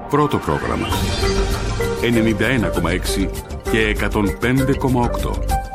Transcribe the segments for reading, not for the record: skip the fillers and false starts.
Πρώτο πρόγραμμα 91,6 και 105,8.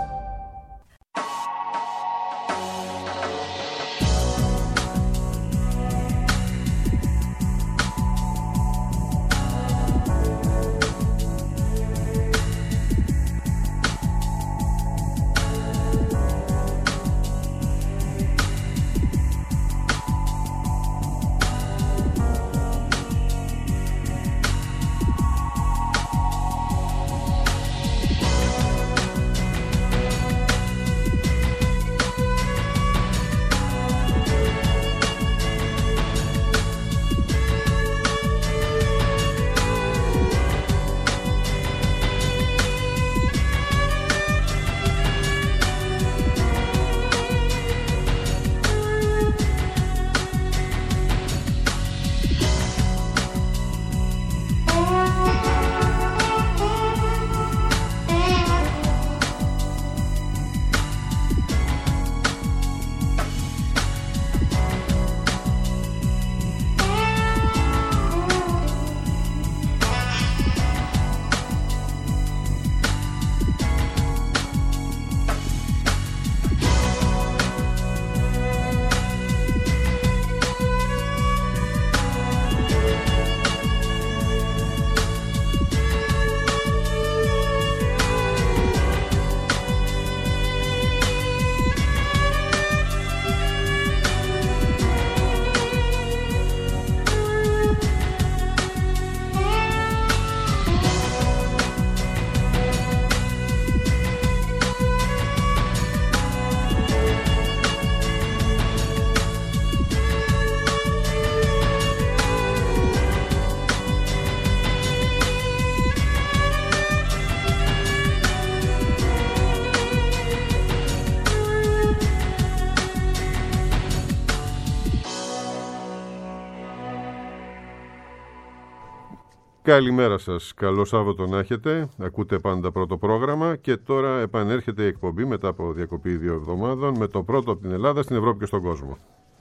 Καλημέρα σας, καλό Σάββατο να έχετε. Ακούτε πάντα πρώτο πρόγραμμα και τώρα επανέρχεται η εκπομπή μετά από διακοπή 2 εβδομάδων με το πρώτο από την Ελλάδα στην Ευρώπη και στον κόσμο.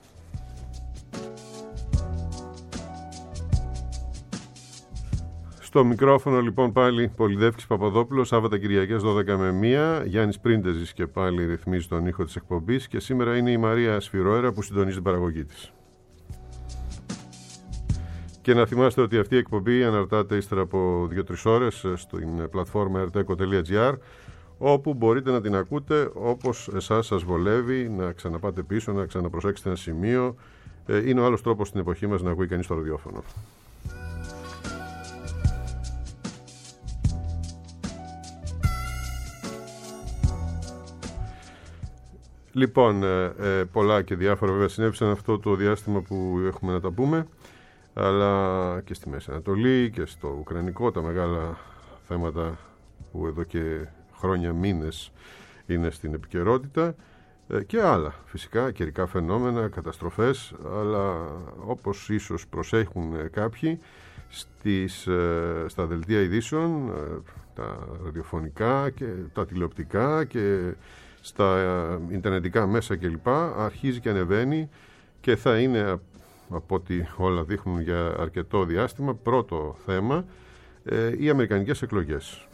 Στο μικρόφωνο λοιπόν πάλι Πολυδεύκης Παπαδόπουλος, Σάββατα Κυριακές 12 με 1, Γιάννης Πρίντεζης και πάλι ρυθμίζει τον ήχο της εκπομπής και σήμερα είναι η Μαρία Σφυροέρα που συντονίζει την παραγωγή της. Και να θυμάστε ότι αυτή η εκπομπή αναρτάται ύστερα από 2-3 ώρες στην πλατφόρμα rteco.gr, όπου μπορείτε να την ακούτε όπως εσάς σας βολεύει, να ξαναπάτε πίσω, να ξαναπροσέξετε ένα σημείο. Είναι ο άλλος τρόπος στην εποχή μας να ακούει κανείς το ραδιόφωνο. Λοιπόν, πολλά και διάφορα βέβαια συνέβησαν αυτό το διάστημα που έχουμε να τα πούμε, αλλά και στη Μέση Ανατολή και στο Ουκρανικό, τα μεγάλα θέματα που εδώ και χρόνια, μήνες είναι στην επικαιρότητα, και άλλα φυσικά, καιρικά φαινόμενα, καταστροφές, αλλά όπως ίσως προσέχουν κάποιοι στα δελτία ειδήσεων, τα ραδιοφωνικά και τα τηλεοπτικά και στα ιντερνετικά μέσα κλπ, αρχίζει και ανεβαίνει και θα είναι, από ό,τι όλα δείχνουν για αρκετό διάστημα, πρώτο θέμα οι αμερικανικές εκλογές.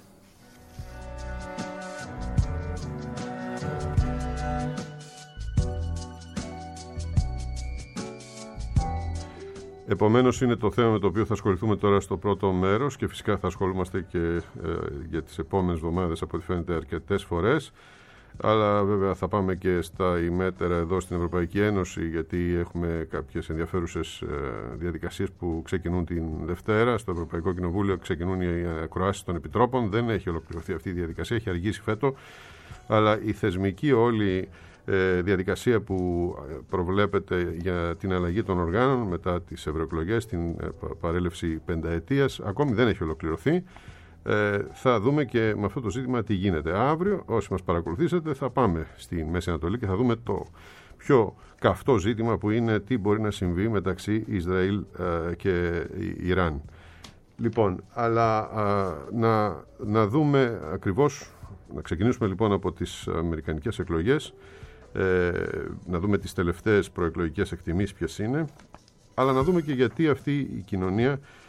Επομένως είναι το θέμα με το οποίο θα ασχοληθούμε τώρα στο πρώτο μέρος και φυσικά θα ασχολούμαστε και για τις επόμενες εβδομάδες, από ό,τι φαίνεται, αρκετές φορές. Αλλά βέβαια θα πάμε και στα ημέτερα εδώ στην Ευρωπαϊκή Ένωση, γιατί έχουμε κάποιες ενδιαφέρουσες διαδικασίες που ξεκινούν την Δευτέρα. Στο Ευρωπαϊκό Κοινοβούλιο ξεκινούν οι ακροάσεις των επιτρόπων. Δεν έχει ολοκληρωθεί αυτή η διαδικασία, έχει αργήσει φέτο. Αλλά η θεσμική όλη διαδικασία που προβλέπεται για την αλλαγή των οργάνων μετά τις ευρωεκλογές, την παρέλευση πενταετίας, ακόμη δεν έχει ολοκληρωθεί. Θα δούμε και με αυτό το ζήτημα τι γίνεται. Αύριο, όσοι μας παρακολουθήσετε, θα πάμε στη Μέση Ανατολή και θα δούμε το πιο καυτό ζήτημα που είναι τι μπορεί να συμβεί μεταξύ Ισραήλ και Ιράν. Λοιπόν, αλλά να δούμε ακριβώς, να ξεκινήσουμε λοιπόν από τις αμερικανικές εκλογές, να δούμε τις τελευταίες προεκλογικές εκτιμήσεις ποιες είναι, αλλά να δούμε και γιατί αυτή η κοινωνία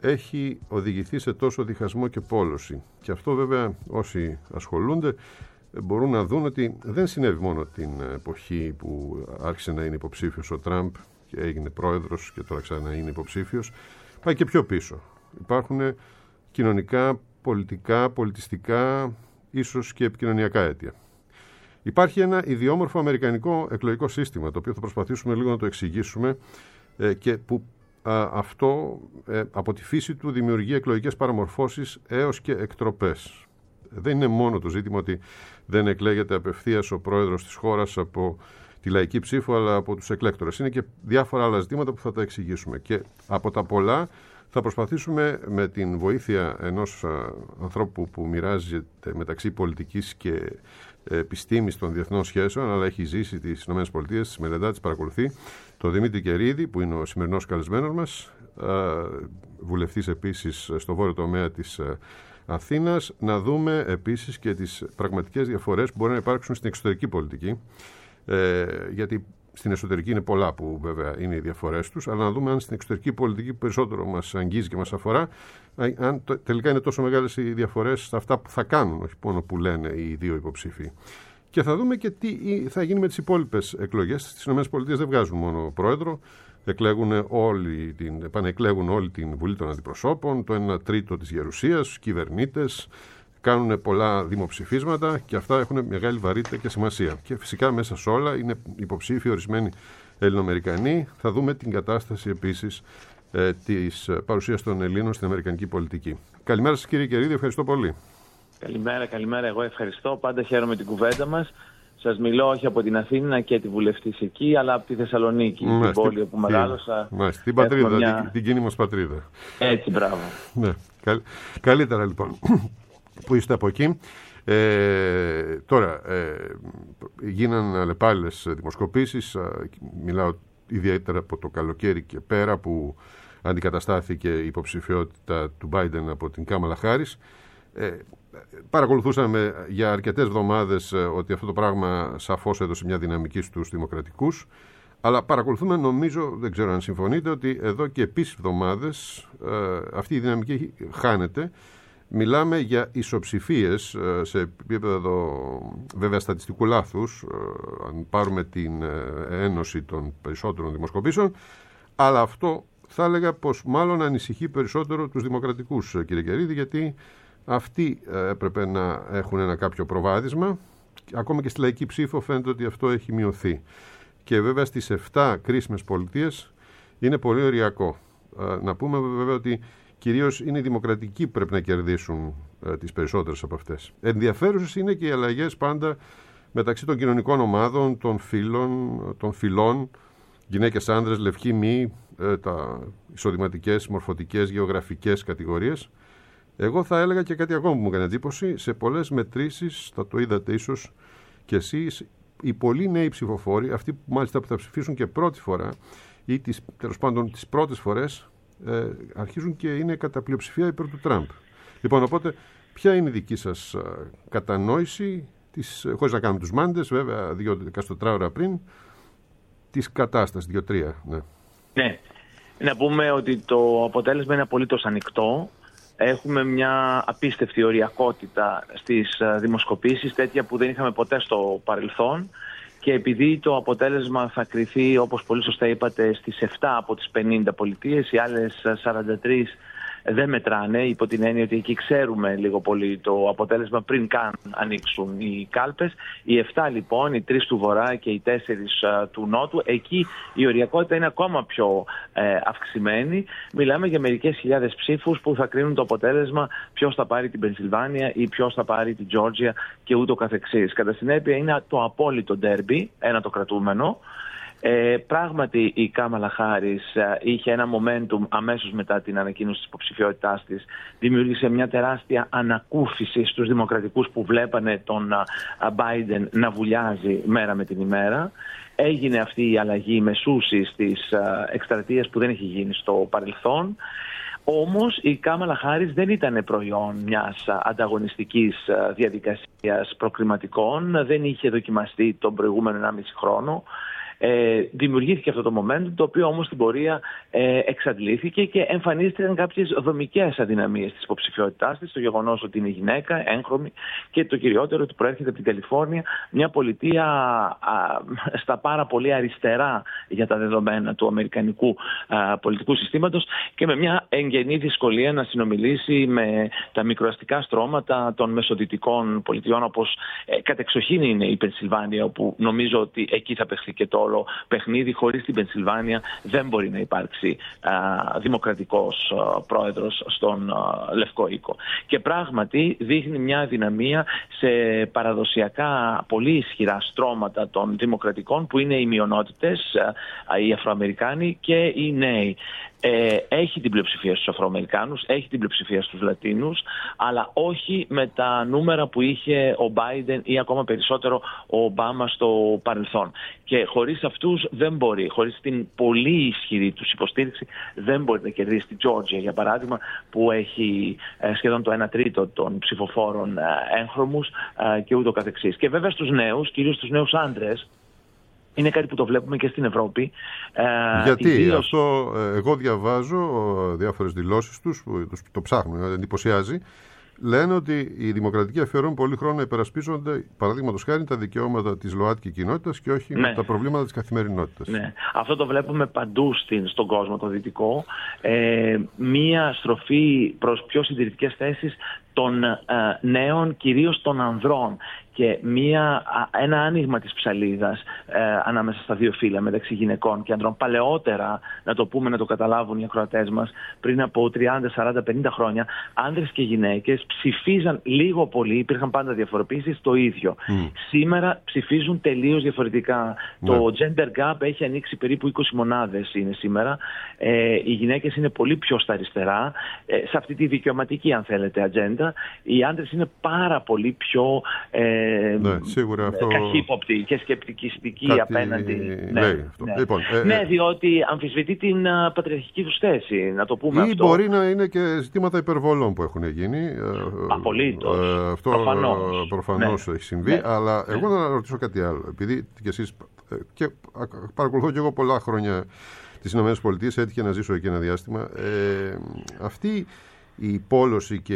έχει οδηγηθεί σε τόσο διχασμό και πόλωση. Και αυτό βέβαια όσοι ασχολούνται μπορούν να δουν ότι δεν συνέβη μόνο την εποχή που άρχισε να είναι υποψήφιος ο Τραμπ και έγινε πρόεδρος και τώρα ξανά είναι υποψήφιος. Πάει και πιο πίσω. Υπάρχουν κοινωνικά, πολιτικά, πολιτιστικά, ίσως και επικοινωνιακά αίτια. Υπάρχει ένα ιδιόμορφο αμερικανικό εκλογικό σύστημα, το οποίο θα προσπαθήσουμε λίγο να το εξηγήσουμε και που αυτό από τη φύση του δημιουργεί εκλογικές παραμορφώσεις έως και εκτροπές. Δεν είναι μόνο το ζήτημα ότι δεν εκλέγεται απευθείας ο πρόεδρος της χώρας από τη λαϊκή ψήφο, αλλά από τους εκλέκτορες. Είναι και διάφορα άλλα ζητήματα που θα τα εξηγήσουμε. Και από τα πολλά θα προσπαθήσουμε με την βοήθεια ενός ανθρώπου που μοιράζεται μεταξύ πολιτικής και επιστήμης των διεθνών σχέσεων, αλλά έχει ζήσει τις ΗΠΑ, τις μελετά, τις παρακολουθεί, τον Δημήτρη Κερίδη, που είναι ο σημερινός καλεσμένος μας, βουλευτής επίσης στο βόρειο τομέα της Αθήνας, να δούμε επίσης και τις πραγματικές διαφορές που μπορεί να υπάρξουν στην εξωτερική πολιτική, γιατί στην εσωτερική είναι πολλά που βέβαια είναι οι διαφορές τους, αλλά να δούμε αν στην εξωτερική πολιτική περισσότερο μας αγγίζει και μας αφορά, αν τελικά είναι τόσο μεγάλες οι διαφορές στα αυτά που θα κάνουν, όχι μόνο που λένε οι δύο υποψήφοι. Και θα δούμε και τι θα γίνει με τις υπόλοιπες εκλογές. Στις ΗΠΑ δεν βγάζουν μόνο πρόεδρο, επανεκλέγουν όλη την Βουλή των Αντιπροσώπων, το 1/3 της γερουσίας, κυβερνήτες, κάνουν πολλά δημοψηφίσματα και αυτά έχουν μεγάλη βαρύτητα και σημασία. Και φυσικά μέσα σε όλα είναι υποψήφοι ορισμένοι Ελληνοαμερικανοί. Θα δούμε την κατάσταση επίσης της παρουσίας των Ελλήνων στην αμερικανική πολιτική. Καλημέρα σας κύριε Κερίδη, ευχαριστώ πολύ. Καλημέρα. Εγώ ευχαριστώ. Πάντα χαίρομαι την κουβέντα μας. Σας μιλώ όχι από την Αθήνα και τη βουλευτής εκεί, αλλά από τη Θεσσαλονίκη, την πόλη όπου μεγάλωσα. Την πατρίδα, την κοινή μας πατρίδα. Έτσι, μπράβο. Ναι. Καλύτερα λοιπόν που είστε από εκεί. Τώρα, γίναν αλλεπάλληλες δημοσκοπήσεις, μιλάω ιδιαίτερα από το καλοκαίρι και πέρα που αντικαταστάθηκε η υποψηφιότητα του Biden από την Κάμαλα Χάρις. Παρακολουθούσαμε για αρκετές εβδομάδες ότι αυτό το πράγμα σαφώς έδωσε μια δυναμική στους δημοκρατικούς, αλλά παρακολουθούμε, νομίζω, δεν ξέρω αν συμφωνείτε, ότι εδώ και επίσης εβδομάδες αυτή η δυναμική χάνεται. Μιλάμε για ισοψηφίες σε επίπεδο βέβαια στατιστικού λάθους, αν πάρουμε την ένωση των περισσότερων δημοσκοπήσεων, αλλά αυτό θα έλεγα πως μάλλον ανησυχεί περισσότερο τους δημοκρατικούς, κύριε Κερίδη, γιατί αυτοί έπρεπε να έχουν ένα κάποιο προβάδισμα. Ακόμα και στη λαϊκή ψήφο φαίνεται ότι αυτό έχει μειωθεί. Και βέβαια στις 7 κρίσιμες πολιτείες είναι πολύ ωριακό. Να πούμε βέβαια ότι κυρίως είναι οι δημοκρατικοί που πρέπει να κερδίσουν τις περισσότερες από αυτές. Ενδιαφέρουσες είναι και οι αλλαγές πάντα μεταξύ των κοινωνικών ομάδων, των φυλών, γυναίκες, άνδρες, λευκοί, μη, τα εισοδηματικές, μορφωτικές, γεωγραφικές κατηγορίες. Εγώ θα έλεγα και κάτι ακόμα που μου έκανε εντύπωση. Σε πολλές μετρήσεις, θα το είδατε ίσως και εσείς, οι πολύ νέοι ψηφοφόροι, αυτοί που μάλιστα που θα ψηφίσουν και πρώτη φορά ή τέλος πάντων τις πρώτες φορές, αρχίζουν και είναι κατά πλειοψηφία υπέρ του Τραμπ. Λοιπόν, οπότε, ποια είναι η δική σας κατανόηση, χωρίς να κάνουμε τους μάντες, βέβαια, 24 ώρα πριν, της κατάστασης, 2-3. Ναι. Να πούμε ότι το αποτέλεσμα είναι απολύτως ανοιχτό. Έχουμε μια απίστευτη οριακότητα στις δημοσκοπήσεις, τέτοια που δεν είχαμε ποτέ στο παρελθόν. Και επειδή το αποτέλεσμα θα κριθεί, όπως πολύ σωστά είπατε, στις 7 από τις 50 πολιτείες, οι άλλες 43 δεν μετράνε, υπό την έννοια ότι εκεί ξέρουμε λίγο πολύ το αποτέλεσμα πριν καν ανοίξουν οι κάλπες. Οι 7 λοιπόν, οι 3 του Βορρά και οι 4 του Νότου, εκεί η οριακότητα είναι ακόμα πιο αυξημένη. Μιλάμε για μερικές χιλιάδες ψήφους που θα κρίνουν το αποτέλεσμα, ποιος θα πάρει την Πενσιλβάνια ή ποιος θα πάρει την Τζόρτζια και ούτω καθεξής. Κατά συνέπεια είναι το απόλυτο ντέρμπι, ένα το κρατούμενο. Πράγματι η Κάμαλα Χάρις είχε ένα momentum αμέσως μετά την ανακοίνωση της υποψηφιότητάς της. Δημιούργησε μια τεράστια ανακούφιση στους δημοκρατικούς που βλέπανε τον Biden να βουλιάζει μέρα με την ημέρα. Έγινε αυτή η αλλαγή μεσούσης της εκστρατείας που δεν έχει γίνει στο παρελθόν. Όμως η Κάμαλα Χάρις δεν ήταν προϊόν μιας ανταγωνιστικής διαδικασίας προκριματικών. Δεν είχε δοκιμαστεί τον προηγούμενο 1,5 χρόνο. Δημιουργήθηκε αυτό το momentum, το οποίο όμως στην πορεία εξαντλήθηκε και εμφανίστηκαν κάποιες δομικές αδυναμίες της υποψηφιότητάς της, το γεγονός ότι είναι γυναίκα, έγχρωμη, και το κυριότερο ότι προέρχεται από την Καλιφόρνια, μια πολιτεία στα πάρα πολύ αριστερά για τα δεδομένα του αμερικανικού πολιτικού συστήματος και με μια εγγενή δυσκολία να συνομιλήσει με τα μικροαστικά στρώματα των μεσοδυτικών πολιτιών, όπως κατεξοχήν είναι η Πενσιλβάνια, όπου νομίζω ότι εκεί θα παιχθεί και το όλο παιχνίδι. Χωρίς την Πενσιλβάνια δεν μπορεί να υπάρξει δημοκρατικός πρόεδρος στον Λευκό Οίκο. Και πράγματι δείχνει μια αδυναμία σε παραδοσιακά πολύ ισχυρά στρώματα των δημοκρατικών, που είναι οι μειονότητες, οι Αφροαμερικάνοι και οι νέοι. Έχει την πλειοψηφία στους Αφροαμερικάνους, έχει την πλειοψηφία στους Λατίνους, αλλά όχι με τα νούμερα που είχε ο Μπάιντεν ή ακόμα περισσότερο ο Ομπάμα στο παρελθόν. Και χωρίς αυτούς δεν μπορεί, χωρίς την πολύ ισχυρή τους υποστήριξη, δεν μπορεί να κερδίσει την Τζόρτζια, για παράδειγμα, που έχει σχεδόν το 1 τρίτο των ψηφοφόρων έγχρωμους και ούτω καθεξής. Και βέβαια στους νέους, κυρίως στους νέους άντρες, είναι κάτι που το βλέπουμε και στην Ευρώπη. Γιατί αυτό, εγώ διαβάζω διάφορες δηλώσεις τους, που το ψάχνουν, εντυπωσιάζει. Λένε ότι οι δημοκρατικοί αφιερώνουν πολύ χρόνο να υπερασπίζονται, παραδείγματος χάρη, τα δικαιώματα της ΛΟΑΤΚΙ κοινότητας και όχι τα προβλήματα της καθημερινότητας. Ναι. Αυτό το βλέπουμε παντού στον κόσμο το δυτικό. Μία στροφή προς πιο συντηρητικές θέσεις των νέων, κυρίως των ανδρών, και ένα άνοιγμα της ψαλίδας ανάμεσα στα δύο φύλλα, μεταξύ γυναικών και ανδρών. Παλαιότερα, να το πούμε, να το καταλάβουν οι ακροατές μας, πριν από 30, 40, 50 χρόνια, άνδρες και γυναίκες ψηφίζαν λίγο πολύ, υπήρχαν πάντα διαφοροποίησεις, το ίδιο. Σήμερα ψηφίζουν τελείως διαφορετικά. Το gender gap έχει ανοίξει περίπου 20 μονάδες είναι σήμερα. Οι γυναίκες είναι πολύ πιο στα αριστερά, σε αυτή τη δικαιωματική, αν θέλετε, ατζέντα. Οι άντρες είναι πάρα πολύ πιο σίγουρα αυτό... καχύποπτοι και σκεπτικιστικοί απέναντι. Λοιπόν, διότι αμφισβητεί την πατριαρχική τους θέση, να το πούμε ή αυτό. Ή μπορεί να είναι και ζητήματα υπερβολών που έχουν γίνει. Απολύτως. Αυτό προφανώς έχει συμβεί. Αλλά εγώ να ρωτήσω κάτι άλλο. Επειδή και εσείς, και παρακολουθώ και εγώ πολλά χρόνια τις ΗΠΑ, έτυχε να ζήσω εκεί ένα διάστημα. Αυτή η πόλωση και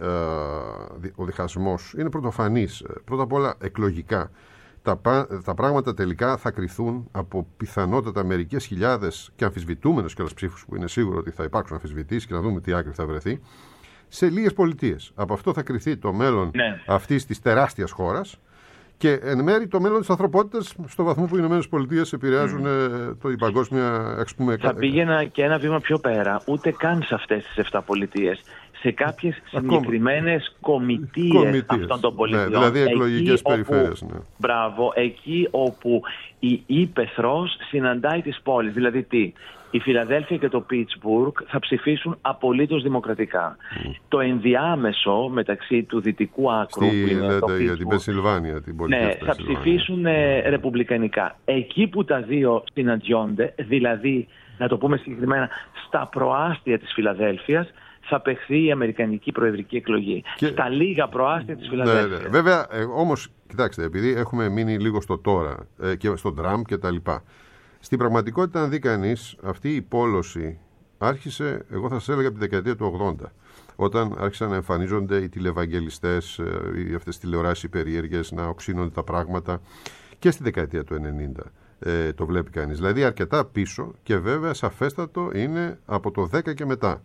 ο διχασμός είναι πρωτοφανής. Πρώτα απ' όλα εκλογικά. Τα πράγματα τελικά θα κριθούν από πιθανότατα μερικές χιλιάδες και αμφισβητούμενες κιόλας ψήφους, που είναι σίγουρο ότι θα υπάρξουν αμφισβητήσεις, και να δούμε τι άκρη θα βρεθεί, σε λίγες πολιτείες. Από αυτό θα κριθεί το μέλλον αυτής της τεράστιας χώρας και εν μέρει το μέλλον της ανθρωπότητας, στο βαθμό που οι ΗΠΑ επηρεάζουν η παγκόσμια, ας πούμε. Θα πήγαινα και ένα βήμα πιο πέρα, ούτε καν σε αυτές τις 7 πολιτείες. Σε κάποιες συγκεκριμένες κομιτείες αυτών των πολιτιών. Δηλαδή εκλογικές περιφέρειες. Μπράβο, εκεί όπου η ύπαιθρος συναντάει τις πόλεις. Δηλαδή τι? Η Φιλαδέλφια και το Πίτσμπουργκ θα ψηφίσουν απολύτως δημοκρατικά. Το ενδιάμεσο μεταξύ του δυτικού άκρου, που είναι το για την Πενσιλβάνια, την πολιτεία θα ψηφίσουν ρεπουμπλικανικά. Εκεί που τα δύο συναντιόνται, δηλαδή, να το πούμε συγκεκριμένα, στα προάστια της Φιλαδέλφειας, θα παιχθεί η αμερικανική προεδρική εκλογή. Στα λίγα προάστια της Φιλαδέλφειας. Βέβαια, όμως, κοιτάξτε, επειδή έχουμε μείνει λίγο στο τώρα και στον Τραμπ και τα λοιπά, στην πραγματικότητα, αν δει κανείς, αυτή η πόλωση άρχισε, εγώ θα σας έλεγα, από τη δεκαετία του 80. Όταν άρχισαν να εμφανίζονται οι τηλευαγγελιστές, αυτές τις τηλεοράσεις περίεργες, να οξύνονται τα πράγματα, και στη δεκαετία του 90. Το βλέπει κανείς. Δηλαδή αρκετά πίσω, και βέβαια σαφέστατο είναι από το 10 και μετά.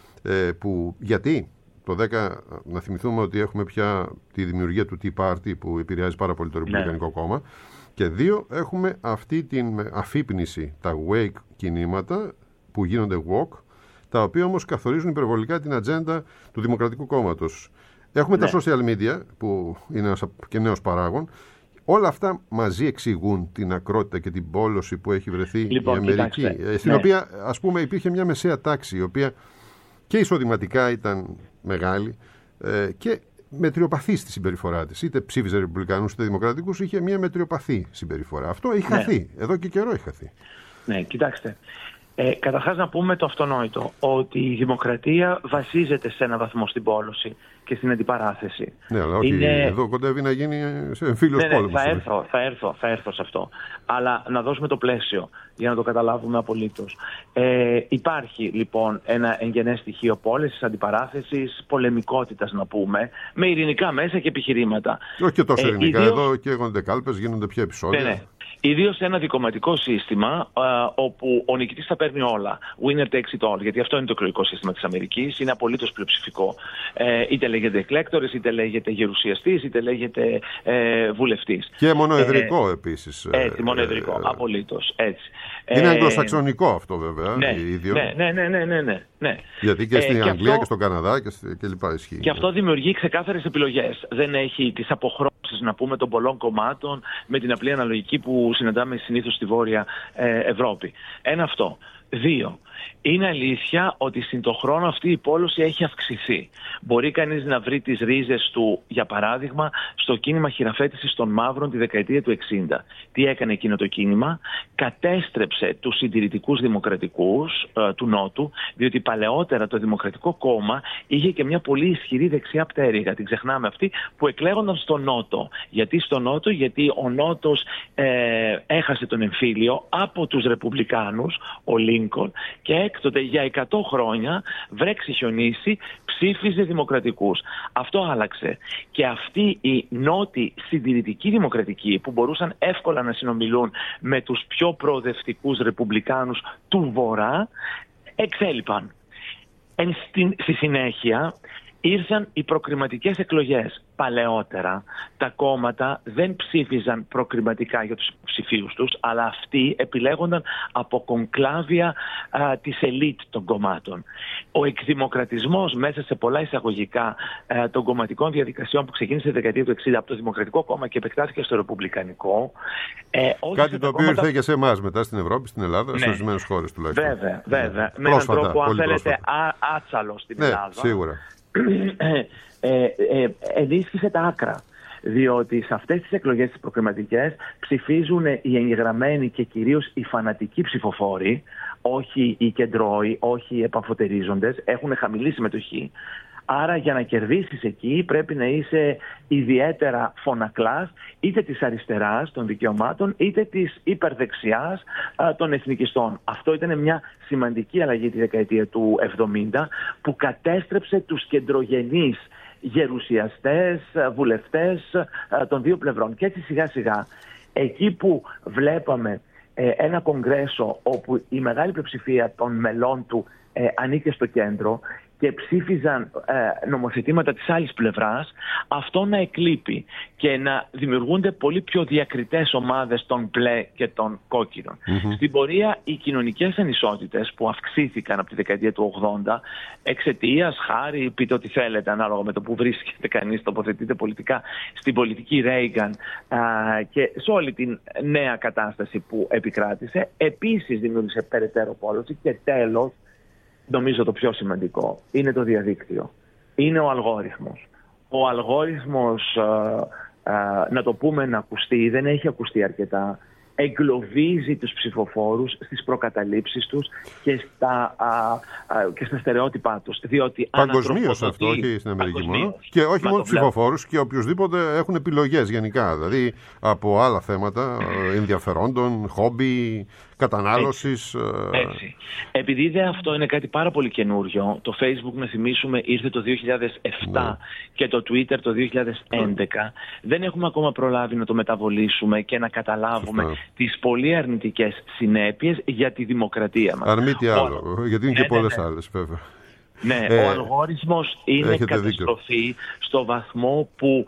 Γιατί το 10, να θυμηθούμε ότι έχουμε πια τη δημιουργία του Tea Party, που επηρεάζει πάρα πολύ το Ρεπουμπλικανικό κόμμα, και 2, έχουμε αυτή την αφύπνιση, τα wake κινήματα που γίνονται walk, τα οποία όμως καθορίζουν υπερβολικά την ατζέντα του Δημοκρατικού Κόμματος. Έχουμε τα social media, που είναι ένας και νέος παράγων. Όλα αυτά μαζί εξηγούν την ακρότητα και την πόλωση που έχει βρεθεί η Αμερική, στην οποία, ας πούμε, υπήρχε μια μεσαία τάξη, η οποία και εισοδηματικά ήταν μεγάλη και μετριοπαθή στη συμπεριφορά της. Είτε ψήφιζε ρεπουμπλικανούς είτε δημοκρατικούς, είχε μια μετριοπαθή συμπεριφορά. Αυτό έχει χαθεί. Εδώ και καιρό έχει χαθεί. Ναι, κοιτάξτε. Καταρχάς να πούμε το αυτονόητο, ότι η δημοκρατία βασίζεται σε έναν βαθμό στην πόλωση και στην αντιπαράθεση. Ναι, αλλά όχι, εδώ κοντεύει να γίνει εμφύλιος πόλεμος. Θα έρθω σε αυτό. Αλλά να δώσουμε το πλαίσιο για να το καταλάβουμε απολύτως. Υπάρχει λοιπόν ένα εγγενές στοιχείο πόλεσης, αντιπαράθεσης, πολεμικότητας να πούμε, με ειρηνικά μέσα και επιχειρήματα. Όχι και τόσο ειρηνικά, εδώ καίγονται κάλπες, γίνονται πια επεισόδια. Ναι. Ιδίως σε ένα δικομματικό σύστημα όπου ο νικητής θα παίρνει όλα. Winner takes it all. Γιατί αυτό είναι το εκλογικό σύστημα της Αμερικής. Είναι απολύτως πλειοψηφικό. Είτε λέγεται εκλέκτορες, είτε λέγεται γερουσιαστής, είτε λέγεται βουλευτής. Και μονοεδρικό επίσης. Έτσι, μονοεδρικό. Απολύτως. Έτσι. Είναι αγγλοσαξονικό αυτό βέβαια. Ναι, ίδιο. Ναι. Γιατί και στην Αγγλία και στον Καναδά και λοιπά ισχύει. Και αυτό δημιουργεί ξεκάθαρες επιλογές. Δεν έχει τις αποχρώσεις, να πούμε, των πολλών κομμάτων με την απλή αναλογική που συναντάμε συνήθως στη Βόρεια Ευρώπη. Ένα αυτό. 2. Είναι αλήθεια ότι στην το χρόνο αυτή η πόλωση έχει αυξηθεί. Μπορεί κανείς να βρει τις ρίζες του, για παράδειγμα, στο κίνημα χειραφέτησης των μαύρων τη δεκαετία του 60. Τι έκανε εκείνο το κίνημα? Κατέστρεψε τους συντηρητικούς δημοκρατικούς του Νότου, διότι παλαιότερα το Δημοκρατικό Κόμμα είχε και μια πολύ ισχυρή δεξιά πτέρυγα. Την ξεχνάμε αυτή, που εκλέγονταν στο Νότο. Γιατί στο Νότο? Γιατί ο Νότος έχασε τον εμφύλιο από τους Ρεπουμπλικάνους, ο Λίνκολν, και έκτοτε για 100 χρόνια, βρέξει χιονίσει, ψήφιζε δημοκρατικούς. Αυτό άλλαξε. Και αυτοί οι νότιοι συντηρητικοί δημοκρατικοί, που μπορούσαν εύκολα να συνομιλούν με τους πιο προοδευτικούς ρεπουμπλικάνους του Βορρά, εξέλιπαν. Στη συνέχεια ήρθαν οι προκριματικές εκλογές. Παλαιότερα τα κόμματα δεν ψήφιζαν προκριματικά για τους υποψηφίους τους, αλλά αυτοί επιλέγονταν από κονκλάβια της ελίτ των κομμάτων. Ο εκδημοκρατισμός μέσα σε πολλά εισαγωγικά των κομματικών διαδικασιών που ξεκίνησε τη δεκαετία του 60 από το Δημοκρατικό Κόμμα και επεκτάθηκε στο Ρεπουμπλικανικό. Κάτι το οποίο ήρθε και σε εμάς μετά στην Ευρώπη, στην Ελλάδα, ναι, σε ορισμένες χώρες τουλάχιστον. Βέβαια. Με έναν τρόπο, αν θέλετε, άτσαλο στην Ελλάδα. Ναι, σίγουρα. Ενίσχυσε τα άκρα, διότι σε αυτές τις εκλογές τις προκριματικές ψηφίζουν οι εγγεγραμμένοι και κυρίως οι φανατικοί ψηφοφόροι, όχι οι κεντρώοι, όχι οι επαμφωτερίζοντες, έχουν χαμηλή συμμετοχή. Άρα για να κερδίσεις εκεί πρέπει να είσαι ιδιαίτερα φωνακλάς, είτε της αριστεράς των δικαιωμάτων, είτε της υπερδεξιάς των εθνικιστών. Αυτό ήταν μια σημαντική αλλαγή τη δεκαετία του 70 που κατέστρεψε τους κεντρογενείς γερουσιαστές, βουλευτές των δύο πλευρών. Και έτσι σιγά σιγά εκεί που βλέπαμε ένα κογκρέσο όπου η μεγάλη πλειοψηφία των μελών του ανήκε στο κέντρο και ψήφιζαν νομοθετήματα της άλλης πλευράς, αυτό να εκλείπει και να δημιουργούνται πολύ πιο διακριτές ομάδες των μπλε και των κόκκινων. Στην πορεία οι κοινωνικές ανισότητες που αυξήθηκαν από τη δεκαετία του 80 εξαιτίας, χάρη, πείτε ό,τι θέλετε ανάλογα με το που βρίσκεται κανείς, τοποθετείται πολιτικά, στην πολιτική Ρέιγκαν και σε όλη την νέα κατάσταση που επικράτησε, επίσης δημιούργησε περαιτέρω πόλωση. Και τέλος, νομίζω το πιο σημαντικό είναι το διαδίκτυο. Είναι ο αλγόριθμος. Ο αλγόριθμος, να το πούμε να ακουστεί, δεν έχει ακουστεί αρκετά. Εγκλωβίζει τους ψηφοφόρους στις προκαταλήψεις τους και στα στερεότυπά τους. Παγκοσμίως αυτό, όχι στην Αμερική μόνο. Και όχι μόνο τους ψηφοφόρους και οποιουσδήποτε έχουν επιλογές γενικά. Δηλαδή από άλλα θέματα ενδιαφερόντων, χόμπι, κατανάλωσης. Έτσι. Επειδή αυτό είναι κάτι πάρα πολύ καινούριο, το Facebook, να θυμίσουμε, ήρθε το 2007 και το Twitter το 2011, δεν έχουμε ακόμα προλάβει να το μεταβολήσουμε και να καταλάβουμε τις πολύ αρνητικές συνέπειες για τη δημοκρατία μας. Αν μη τι άλλο, γιατί είναι και πολλές άλλες βέβαια. Ναι, ο αλγόριθμος είναι καταστροφή στο βαθμό που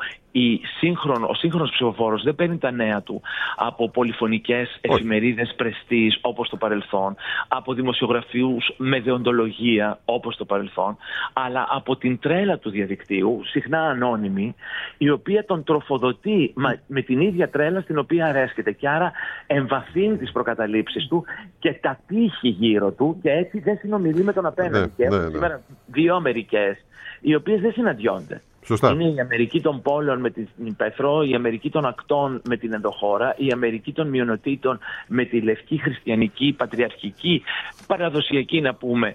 ο σύγχρονος ψηφοφόρος δεν παίρνει τα νέα του από πολυφωνικές εφημερίδες πρεστίζ όπως το παρελθόν, από δημοσιογραφίους με δεοντολογία όπως το παρελθόν, αλλά από την τρέλα του διαδικτύου, συχνά ανώνυμη, η οποία τον τροφοδοτεί με την ίδια τρέλα στην οποία αρέσκεται και άρα εμβαθύνει τις προκαταλήψεις του και τα τύχη γύρω του και έτσι δεν συνομιλεί με τον απέναντι. Και έχουμε σήμερα δύο Αμερικές οι οποίες δεν συναντιόνται. Σωστά. Είναι η Αμερική των πόλεων με την Υπέθρο, η Αμερική των ακτών με την ενδοχώρα, η Αμερική των μειονοτήτων με τη λευκή, χριστιανική, πατριαρχική, παραδοσιακή να πούμε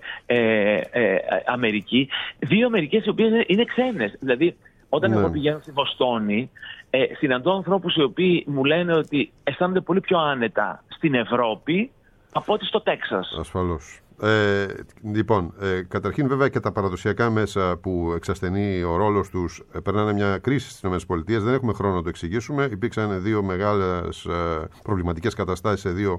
Αμερική. Δύο Αμερικές οι οποίες είναι ξένες. Δηλαδή, όταν εγώ πηγαίνω στη Βοστόνη, συναντώ ανθρώπους οι οποίοι μου λένε ότι αισθάνονται πολύ πιο άνετα στην Ευρώπη από ότι στο Τέξας. Ασφαλώς. Λοιπόν, καταρχήν βέβαια και τα παραδοσιακά μέσα που εξασθενεί ο ρόλος τους περνάνε μια κρίση στις ΗΠΑ. Δεν έχουμε χρόνο να το εξηγήσουμε. Υπήρξαν δύο μεγάλες προβληματικές καταστάσεις σε δύο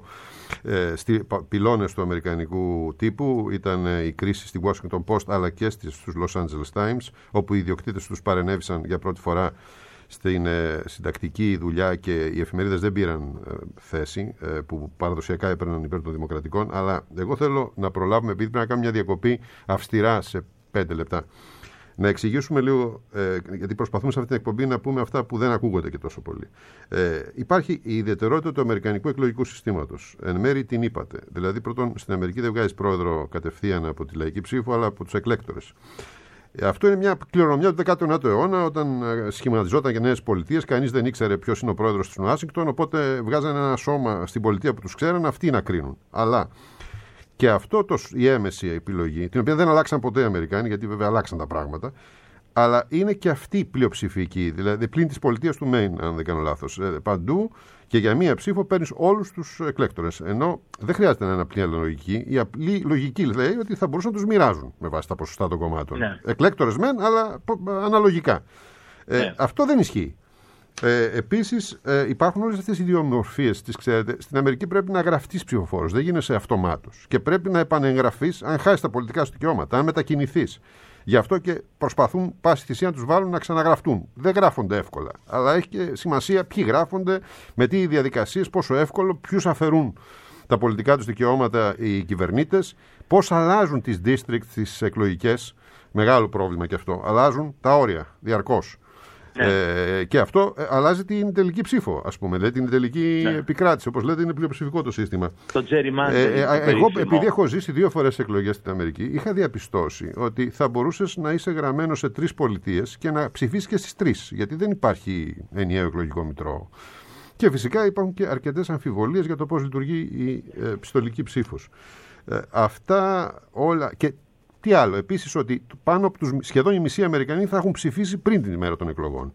πυλώνες του αμερικανικού τύπου. Ήταν η κρίση στη Washington Post αλλά και στους Los Angeles Times, όπου οι ιδιοκτήτες τους παρενέβησαν για πρώτη φορά στην συντακτική δουλειά και οι εφημερίδες δεν πήραν θέση που παραδοσιακά έπαιρναν υπέρ των δημοκρατικών. Αλλά εγώ θέλω να προλάβουμε, επειδή πρέπει να κάνουμε μια διακοπή αυστηρά σε 5 λεπτά, να εξηγήσουμε λίγο, γιατί προσπαθούμε σε αυτή την εκπομπή να πούμε αυτά που δεν ακούγονται και τόσο πολύ. Υπάρχει η ιδιαιτερότητα του αμερικανικού εκλογικού συστήματος. Εν μέρει την είπατε. Δηλαδή, πρώτον, στην Αμερική δεν βγάζει πρόεδρο κατευθείαν από τη λαϊκή ψήφο, αλλά από τους εκλέκτορες. Αυτό είναι μια κληρονομιά του 19ου αιώνα, όταν σχηματιζόταν και νέες πολιτείες. Κανείς δεν ήξερε ποιος είναι ο πρόεδρος της Ουάσιγκτον, οπότε βγάζανε ένα σώμα στην πολιτεία που τους ξέραν, αυτοί να κρίνουν. Αλλά και αυτό η έμεση επιλογή, την οποία δεν αλλάξαν ποτέ οι Αμερικάνοι, γιατί βέβαια αλλάξαν τα πράγματα, αλλά είναι και αυτή πλειοψηφική, δηλαδή πλην της πολιτείας του Μέιν, αν δεν κάνω λάθος. Παντού και για μία ψήφο παίρνεις όλους τους εκλέκτορες. Ενώ δεν χρειάζεται να είναι απλή λογική. Η απλή λογική λέει ότι θα μπορούσαν να τους μοιράζουν με βάση τα ποσοστά των κομμάτων. Ναι. Εκλέκτορες μεν, αλλά αναλογικά. Ναι. Αυτό δεν ισχύει. Επίσης, υπάρχουν όλες αυτές οι ιδιομορφίες, τις ξέρετε. Στην Αμερική πρέπει να γραφτείς ψηφοφόρος, δεν γίνεσαι αυτομάτως. Και πρέπει να επανεγγραφείς αν χάσεις τα πολιτικά σου δικαιώματα, αν μετακινηθείς. Γι' αυτό και προσπαθούν πάση θυσία να τους βάλουν να ξαναγραφτούν. Δεν γράφονται εύκολα. Αλλά έχει και σημασία ποιοι γράφονται, με τι διαδικασίες, πόσο εύκολο, ποιους αφαιρούν τα πολιτικά τους δικαιώματα οι κυβερνήτες, πώς αλλάζουν τις districts, τις εκλογικές. Μεγάλο πρόβλημα και αυτό. Αλλάζουν τα όρια διαρκώς. Και αυτό αλλάζει την τελική ψήφο, ας πούμε, δηλαδή την τελική επικράτηση. Όπως λέτε, είναι πλειοψηφικό το σύστημα. Το gerrymandering. Εγώ, επειδή έχω ζήσει 2 φορές εκλογές στην Αμερική, είχα διαπιστώσει ότι θα μπορούσες να είσαι γραμμένος σε 3 πολιτείες και να ψηφίσεις και στις 3, γιατί δεν υπάρχει ενιαίο εκλογικό μητρό. Και φυσικά υπάρχουν και αρκετές αμφιβολίες για το πώς λειτουργεί η πιστολική ψήφος. Αυτά όλα. Και τι άλλο, επίσης ότι πάνω από σχεδόν οι μισοί Αμερικανοί θα έχουν ψηφίσει πριν την ημέρα των εκλογών.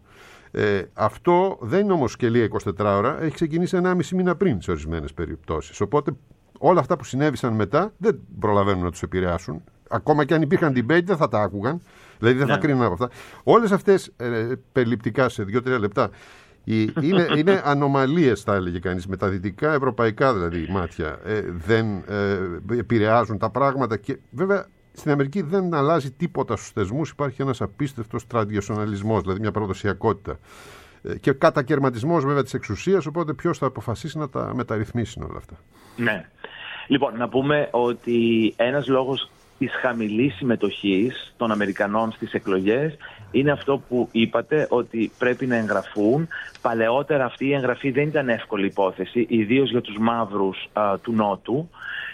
Αυτό δεν είναι όμως και λίγα 24 ώρα, έχει ξεκινήσει 1,5 μήνα πριν σε ορισμένες περιπτώσεις. Οπότε όλα αυτά που συνέβησαν μετά δεν προλαβαίνουν να τους επηρεάσουν. Ακόμα και αν υπήρχαν debate δεν θα τα άκουγαν, δηλαδή δεν θα κρίνουν από αυτά. Όλες αυτές περιληπτικά σε 2-3 λεπτά είναι ανομαλίες, θα έλεγε κανείς, με τα δυτικά ευρωπαϊκά δηλαδή μάτια. Δεν επηρεάζουν τα πράγματα και βέβαια. Στην Αμερική δεν αλλάζει τίποτα στους θεσμούς, υπάρχει ένας απίστευτος τραντιοσοναλισμός, δηλαδή μια παραδοσιακότητα. Και κατακαιρματισμός βέβαια της εξουσίας, οπότε ποιος θα αποφασίσει να τα μεταρρυθμίσει όλα αυτά. Ναι. Λοιπόν, να πούμε ότι ένας λόγος της χαμηλής συμμετοχής των Αμερικανών στις εκλογές είναι αυτό που είπατε, ότι πρέπει να εγγραφούν. Παλαιότερα αυτή η εγγραφή δεν ήταν εύκολη υπόθεση, ιδίως για τους μαύρους του Νότου.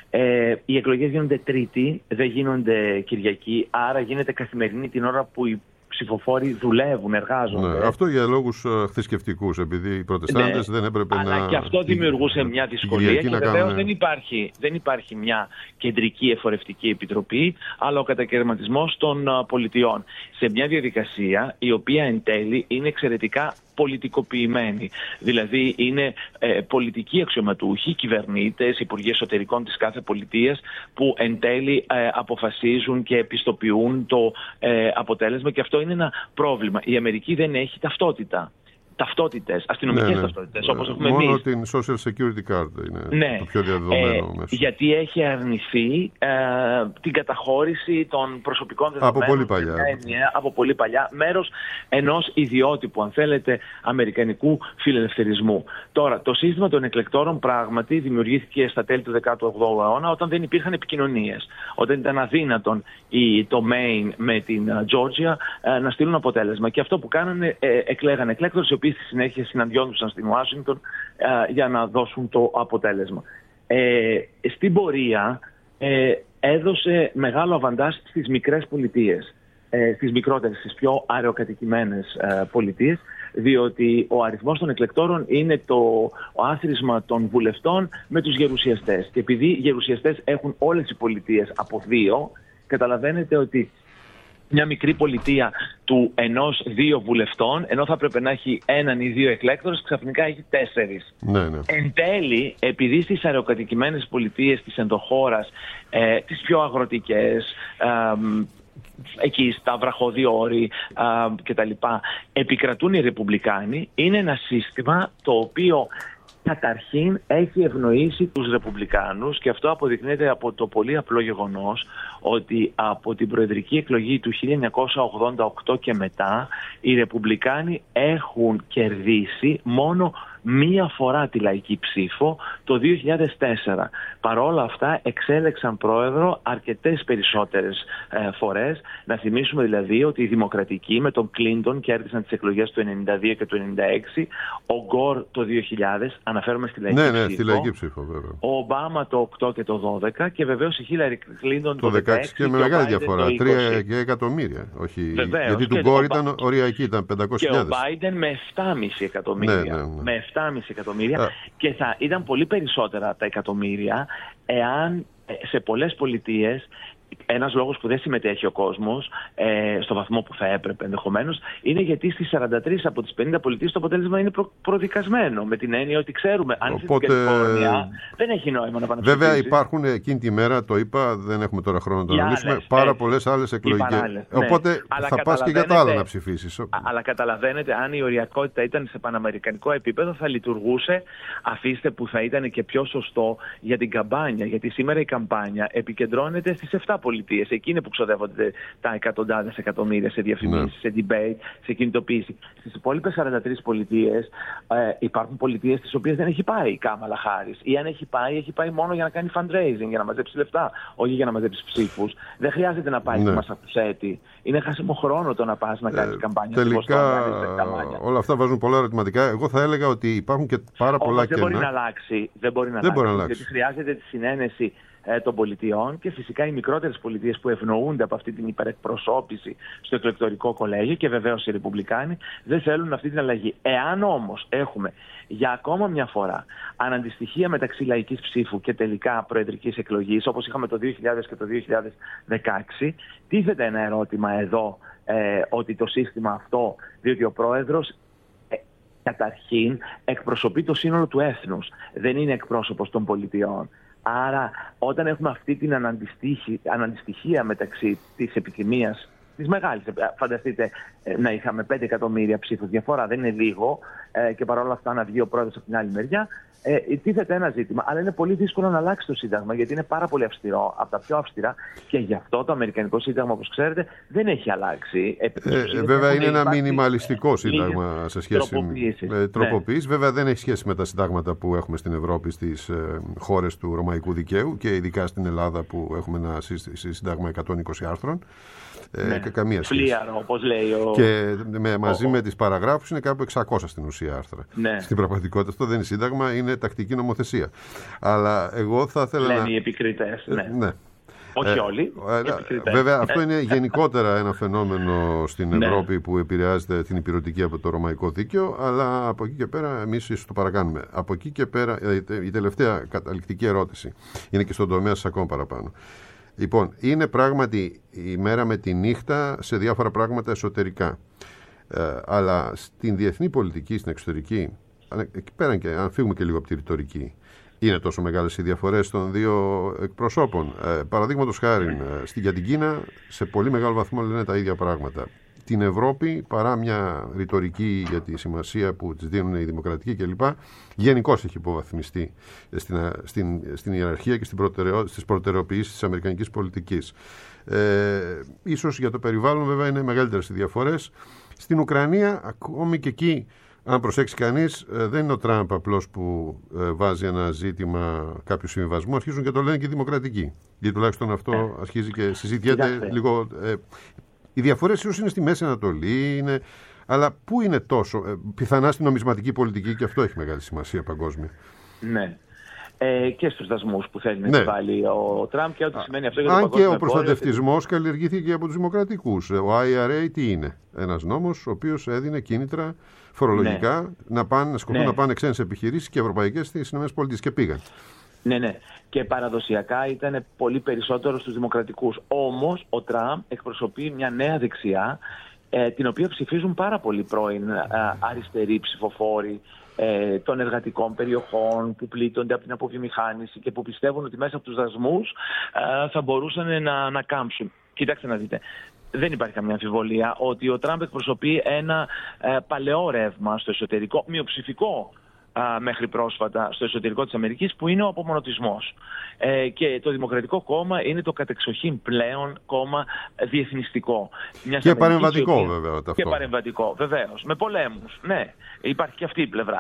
Οι εκλογές γίνονται Τρίτη, δεν γίνονται Κυριακή, άρα γίνεται καθημερινή την ώρα που οι ψηφοφόροι δουλεύουν, εργάζονται. Ναι, αυτό για λόγους θρησκευτικούς, επειδή οι προτεστάντες δεν έπρεπε να... Αλλά και αυτό δημιουργούσε μια δυσκολία και βεβαίως δεν υπάρχει μια κεντρική εφορευτική επιτροπή, αλλά ο κατακαιρματισμός των πολιτιών σε μια διαδικασία η οποία εν τέλει είναι εξαιρετικά πολιτικοποιημένη. Δηλαδή είναι πολιτικοί αξιωματούχοι, κυβερνήτες, υπουργοί εσωτερικών της κάθε πολιτείας που εν τέλει αποφασίζουν και επιστοποιούν το αποτέλεσμα, και αυτό είναι ένα πρόβλημα. Η Αμερική δεν έχει ταυτότητες, αστυνομικές ταυτότητες, όπως έχουμε εμείς. Μόνο την Social Security Card είναι το πιο διαδεδομένο μέσο. Γιατί έχει αρνηθεί την καταχώρηση των προσωπικών δεδομένων από πολύ παλιά, μέρος ενός ιδιότυπου, αν θέλετε, αμερικανικού φιλελευθερισμού. Τώρα, το σύστημα των εκλεκτόρων πράγματι δημιουργήθηκε στα τέλη του 18ου αιώνα, όταν δεν υπήρχαν επικοινωνίες. Όταν ήταν αδύνατον το Maine με την Georgia να στείλουν αποτέλεσμα. Και αυτό που κάνανε, εκλέγανε εκλέκτορες, οι οποίοι στη συνέχεια συναντιόντουσαν στην Ουάσιγκτον για να δώσουν το αποτέλεσμα. Στην πορεία έδωσε μεγάλο αβαντάζ στις μικρές πολιτείες. στις μικρότερες, στις πιο αεροκατοικημένες πολιτείες, διότι ο αριθμός των εκλεκτόρων είναι το άθροισμα των βουλευτών με τους γερουσιαστές. Και επειδή οι γερουσιαστές έχουν όλες οι πολιτείες από 2, καταλαβαίνετε ότι μια μικρή πολιτεία του 1-2 βουλευτών, ενώ θα πρέπει να έχει 1 ή 2 εκλέκτορες, ξαφνικά έχει 4. Ναι. Εν τέλει, επειδή στις αεροκατοικημένες πολιτείες της ενδοχώρας, τις πιο αγροτικές, εκεί στα βραχοδιόρη κτλ. Επικρατούν οι Ρεπουμπλικάνοι, είναι ένα σύστημα το οποίο καταρχήν έχει ευνοήσει τους Ρεπουμπλικάνους, και αυτό αποδεικνύεται από το πολύ απλό γεγονός ότι από την προεδρική εκλογή του 1988 και μετά οι Ρεπουμπλικάνοι έχουν κερδίσει μόνο μία φορά τη λαϊκή ψήφο, το 2004. Παρόλα αυτά εξέλεξαν πρόεδρο αρκετές περισσότερες φορές. Να θυμίσουμε δηλαδή ότι οι Δημοκρατικοί με τον Κλίντον κέρδισαν τις εκλογές του 1992 και του 1996, ο Γκορ το 2000, αναφέρομαι στη λαϊκή ψήφο. Ναι, στη λαϊκή ψήφο βέβαια. Ο Ομπάμα το 8 και το 12 και βεβαίως η Χίλαρη Κλίντον το 16 και με μεγάλη διαφορά, 3 εκατομμύρια. Όχι, βεβαίως, γιατί του Γκορ ήταν οριακή, ήταν 500.000. Και ο Μπάιντεν με 7,5 εκατομμύρια. Ναι. Με 7,5 εκατομμύρια και θα ήταν πολύ περισσότερα τα εκατομμύρια εάν σε πολλές πολιτείες, ένας λόγος που δεν συμμετέχει ο κόσμος στο βαθμό που θα έπρεπε ενδεχομένως, είναι γιατί στις 43 από τις 50 πολιτείες το αποτέλεσμα είναι προδικασμένο. Με την έννοια ότι ξέρουμε, αν στην Καλιφόρνια δεν έχει νόημα να πάνε. Βέβαια υπάρχουν εκείνη τη μέρα, το είπα, δεν έχουμε τώρα χρόνο να το αναλύσουμε, πάρα πολλές άλλες εκλογικές. Οπότε ναι. Θα πας και για τα άλλα να ψηφίσεις. Αλλά καταλαβαίνετε, αν η οριακότητα ήταν σε παναμερικανικό επίπεδο, θα λειτουργούσε, αφήστε που θα ήταν και πιο σωστό για την καμπάνια. Γιατί σήμερα η καμπάνια επικεντρώνεται στις 7 πολιτείες. Εκεί είναι που ξοδεύονται τα εκατοντάδες εκατομμύρια σε διαφημίσεις, σε debate, σε κινητοποίηση. Στις υπόλοιπες 43 πολιτείες υπάρχουν πολιτείες στις οποίες δεν έχει πάει η Κάμαλα Χάρις. Ή αν έχει πάει μόνο για να κάνει fundraising, για να μαζέψει λεφτά, όχι για να μαζέψει ψήφους. Δεν χρειάζεται να πάει στη Μασαχουσέτη. Είναι χάσιμο χρόνο το να πας να κάνεις καμπάνια. Τελικά όλα αυτά βάζουν πολλά ερωτηματικά. Εγώ θα έλεγα ότι υπάρχουν και πάρα πολλά κενά. Δεν μπορεί να αλλάξει. Δεν μπορεί να αλλάξει. Γιατί χρειάζεται τη συνένεση των πολιτιών και φυσικά οι μικρότερες πολιτείες που ευνοούνται από αυτή την υπερεκπροσώπηση στο εκλεκτορικό κολέγιο, και βεβαίως οι Ρεπουμπλικάνοι δεν θέλουν αυτή την αλλαγή. Εάν όμως έχουμε για ακόμα μια φορά αναντιστοιχεία μεταξύ λαϊκής ψήφου και τελικά προεδρικής εκλογής, όπως είχαμε το 2000 και το 2016, τίθεται ένα ερώτημα εδώ, ότι το σύστημα αυτό, διότι ο πρόεδρος καταρχήν εκπροσωπεί το σύνολο του έθνους, δεν είναι εκπρόσωπος των πολιτιών. Άρα όταν έχουμε αυτή την αναντιστοιχεία μεταξύ της επιθυμίας της μεγάλης, φανταστείτε να είχαμε 5 εκατομμύρια ψήφους διαφορά, δεν είναι λίγο, και παρόλα αυτά να βγει ο πρόεδρος από την άλλη μεριά, τίθεται ένα ζήτημα. Αλλά είναι πολύ δύσκολο να αλλάξει το Σύνταγμα, γιατί είναι πάρα πολύ αυστηρό, από τα πιο αυστηρά, και γι' αυτό το Αμερικανικό Σύνταγμα, όπως ξέρετε, δεν έχει αλλάξει. Βέβαια είναι ένα μινιμαλιστικό Σύνταγμα σε σχέση με τροποποιήσεις. Βέβαια δεν έχει σχέση με τα συντάγματα που έχουμε στην Ευρώπη, στις χώρες του ρωμαϊκού δικαίου, και ειδικά στην Ελλάδα που έχουμε ένα σύνταγμα 120 άρθρων. Καμία σχέση. Φλίαρο, όπως λέει και μαζί με τις παραγράφους είναι κάπου 600 στην ουσία άρθρα. Ναι. Στην πραγματικότητα αυτό δεν είναι σύνταγμα, είναι τακτική νομοθεσία. Αλλά εγώ θα ήθελα λένε οι επικριτές. Ναι. Όχι όλοι. Βέβαια αυτό είναι γενικότερα ένα φαινόμενο στην Ευρώπη που επηρεάζεται την υπηρετική από το ρωμαϊκό δίκαιο, αλλά από εκεί και πέρα εμείς ίσως το παρακάνουμε. Από εκεί και πέρα η τελευταία καταληκτική ερώτηση είναι και στον τομέα σας ακόμα παραπάνω. Λοιπόν, είναι πράγματι η μέρα με τη νύχτα σε διάφορα πράγματα εσωτερικά. Αλλά στην διεθνή πολιτική, στην εξωτερική, εκεί πέρα και αν φύγουμε και λίγο από τη ρητορική, είναι τόσο μεγάλες οι διαφορές των δύο εκπροσώπων. Παραδείγματος χάρη, για την Κίνα, σε πολύ μεγάλο βαθμό λένε τα ίδια πράγματα. Την Ευρώπη, παρά μια ρητορική για τη σημασία που της δίνουν οι δημοκρατικοί κλπ., γενικώς έχει υποβαθμιστεί στην ιεραρχία και στις προτεραιοποιήσεις της αμερικανικής πολιτικής. Ίσως για το περιβάλλον βέβαια είναι μεγαλύτερες οι διαφορές. Στην Ουκρανία, ακόμη και εκεί, αν προσέξει κανείς, δεν είναι ο Τραμπ απλώς που βάζει ένα ζήτημα κάποιου συμβιβασμού, αρχίζουν και το λένε και οι δημοκρατικοί. Γιατί τουλάχιστον αυτό αρχίζει και συζητιέται λίγο. Οι διαφορές ίσως είναι στη Μέση Ανατολή, αλλά πού είναι τόσο, πιθανά στην νομισματική πολιτική, και αυτό έχει μεγάλη σημασία παγκόσμια. Ναι. και στους δασμούς που θέλει να επιβάλλει ο Τραμπ και ό,τι σημαίνει αυτό για το παγκόσμιο εμπόριο. Αν και ο προστατευτισμός καλλιεργήθηκε από τους δημοκρατικούς. Ο IRA τι είναι? Ένας νόμος ο οποίος έδινε κίνητρα φορολογικά να πάνε ξένες επιχειρήσεις και ευρωπαϊκές στις ΗΠΑ και πήγαν. Ναι. Και παραδοσιακά ήταν πολύ περισσότερο στους δημοκρατικούς. Όμως ο Τραμπ εκπροσωπεί μια νέα δεξιά, την οποία ψηφίζουν πάρα πολλοί πρώην αριστεροί ψηφοφόροι των εργατικών περιοχών που πλήττονται από την αποβιομηχάνηση και που πιστεύουν ότι μέσα από τους δασμούς θα μπορούσαν να κάμψουν. Κοιτάξτε να δείτε. Δεν υπάρχει καμία αμφιβολία ότι ο Τραμπ εκπροσωπεί ένα παλαιό ρεύμα στο εσωτερικό, μειοψηφικό μέχρι πρόσφατα στο εσωτερικό της Αμερικής, που είναι ο απομονωτισμός. Και το Δημοκρατικό Κόμμα είναι το κατεξοχήν πλέον κόμμα διεθνιστικό. Και παρεμβατικό βέβαια. Αυτό. Και παρεμβατικό βεβαίως. Με πολέμους. Ναι, υπάρχει και αυτή η πλευρά.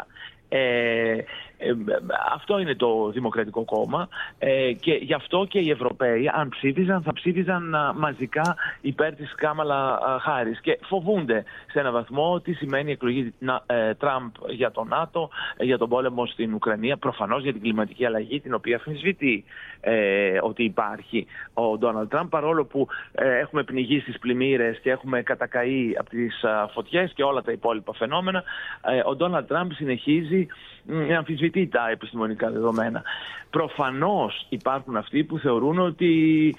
Αυτό είναι το Δημοκρατικό Κόμμα και γι' αυτό και οι Ευρωπαίοι, αν ψήφιζαν, θα ψήφιζαν μαζικά υπέρ της Κάμαλα Χάρις και φοβούνται σε έναν βαθμό τι σημαίνει η εκλογή Τραμπ για το ΝΑΤΟ, για τον πόλεμο στην Ουκρανία, προφανώς για την κλιματική αλλαγή, την οποία αμφισβητεί ότι υπάρχει ο Ντόναλντ Τραμπ, παρόλο που έχουμε πνιγεί στις πλημμύρες και έχουμε κατακαεί από τις φωτιές και όλα τα υπόλοιπα φαινόμενα. Ο Ντόναλντ Τραμπ συνεχίζει να αμφισβητεί τα επιστημονικά δεδομένα. Προφανώς υπάρχουν αυτοί που θεωρούν ότι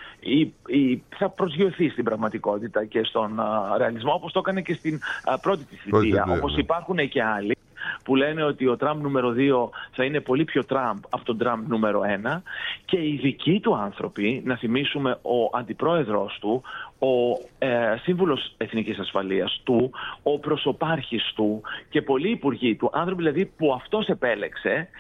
θα προσγειωθεί στην πραγματικότητα και στον ρεαλισμό, όπως το έκανε και στην πρώτη της θητεία. Όπως υπάρχουν και άλλοι που λένε ότι ο Τραμπ νούμερο 2 θα είναι πολύ πιο Τραμπ από τον Τραμπ νούμερο 1 και οι δικοί του άνθρωποι, να θυμίσουμε ο αντιπρόεδρος του, ο σύμβουλος Εθνικής Ασφαλείας του, ο προσωπάρχης του και πολλοί υπουργοί του, άνθρωποι δηλαδή που αυτός επέλεξε,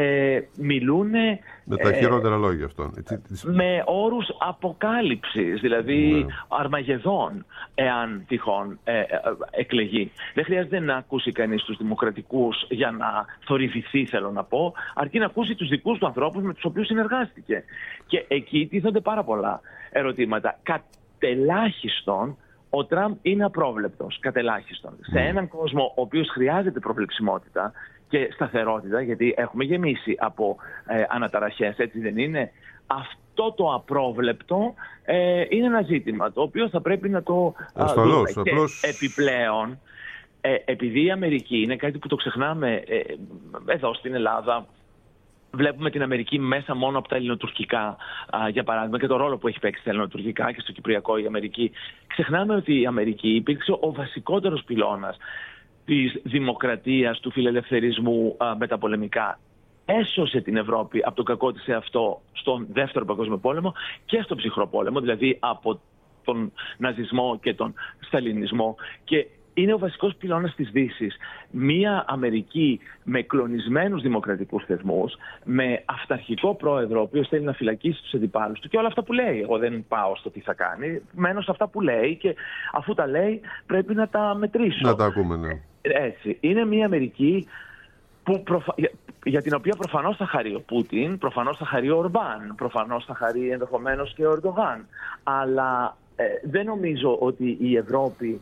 μιλούν με τα χειρότερα λόγια αυτών. Με όρους αποκάλυψης, δηλαδή Αρμαγεδόν, εάν τυχόν εκλεγεί. Δεν χρειάζεται να ακούσει κανείς τους δημοκρατικούς για να θορυβηθεί, θέλω να πω, αρκεί να ακούσει τους δικούς του ανθρώπους με τους οποίους συνεργάστηκε. Και εκεί τίθενται πάρα πολλά ερωτήματα. Κατελάχιστον ο Τραμπ είναι απρόβλεπτος, κατελάχιστον. Σε έναν κόσμο ο οποίος χρειάζεται προβλεψιμότητα και σταθερότητα, γιατί έχουμε γεμίσει από αναταραχές, έτσι δεν είναι? Αυτό το απρόβλεπτο είναι ένα ζήτημα το οποίο θα πρέπει να το δούμε. Και επιπλέον, επειδή η Αμερική είναι κάτι που το ξεχνάμε εδώ στην Ελλάδα, βλέπουμε την Αμερική μέσα μόνο από τα ελληνοτουρκικά, για παράδειγμα, και το ρόλο που έχει παίξει στα ελληνοτουρκικά και στο κυπριακό η Αμερική. Ξεχνάμε ότι η Αμερική υπήρξε ο βασικότερος πυλώνας της δημοκρατίας, του φιλελευθερισμού μεταπολεμικά. Έσωσε την Ευρώπη από το κακό της εαυτό στον Δεύτερο Παγκόσμιο Πόλεμο και στον Ψυχρό Πόλεμο, δηλαδή από τον ναζισμό και τον σταλινισμό, και είναι ο βασικός πυλώνας της Δύσης. Μία Αμερική με κλονισμένους δημοκρατικούς θεσμούς, με αυταρχικό πρόεδρο, ο οποίος θέλει να φυλακίσει τους αντιπάλους του και όλα αυτά που λέει. Εγώ δεν πάω στο τι θα κάνει, μένω σε αυτά που λέει και αφού τα λέει πρέπει να τα μετρήσω. Να τα ακούμε, ναι. Έτσι. Είναι μία Αμερική που για την οποία προφανώς θα χαρεί ο Πούτιν, προφανώς θα χαρεί ο Ορμπάν, προφανώς θα χαρεί ενδεχομένως και ο Ερντογάν. Αλλά δεν νομίζω ότι η Ευρώπη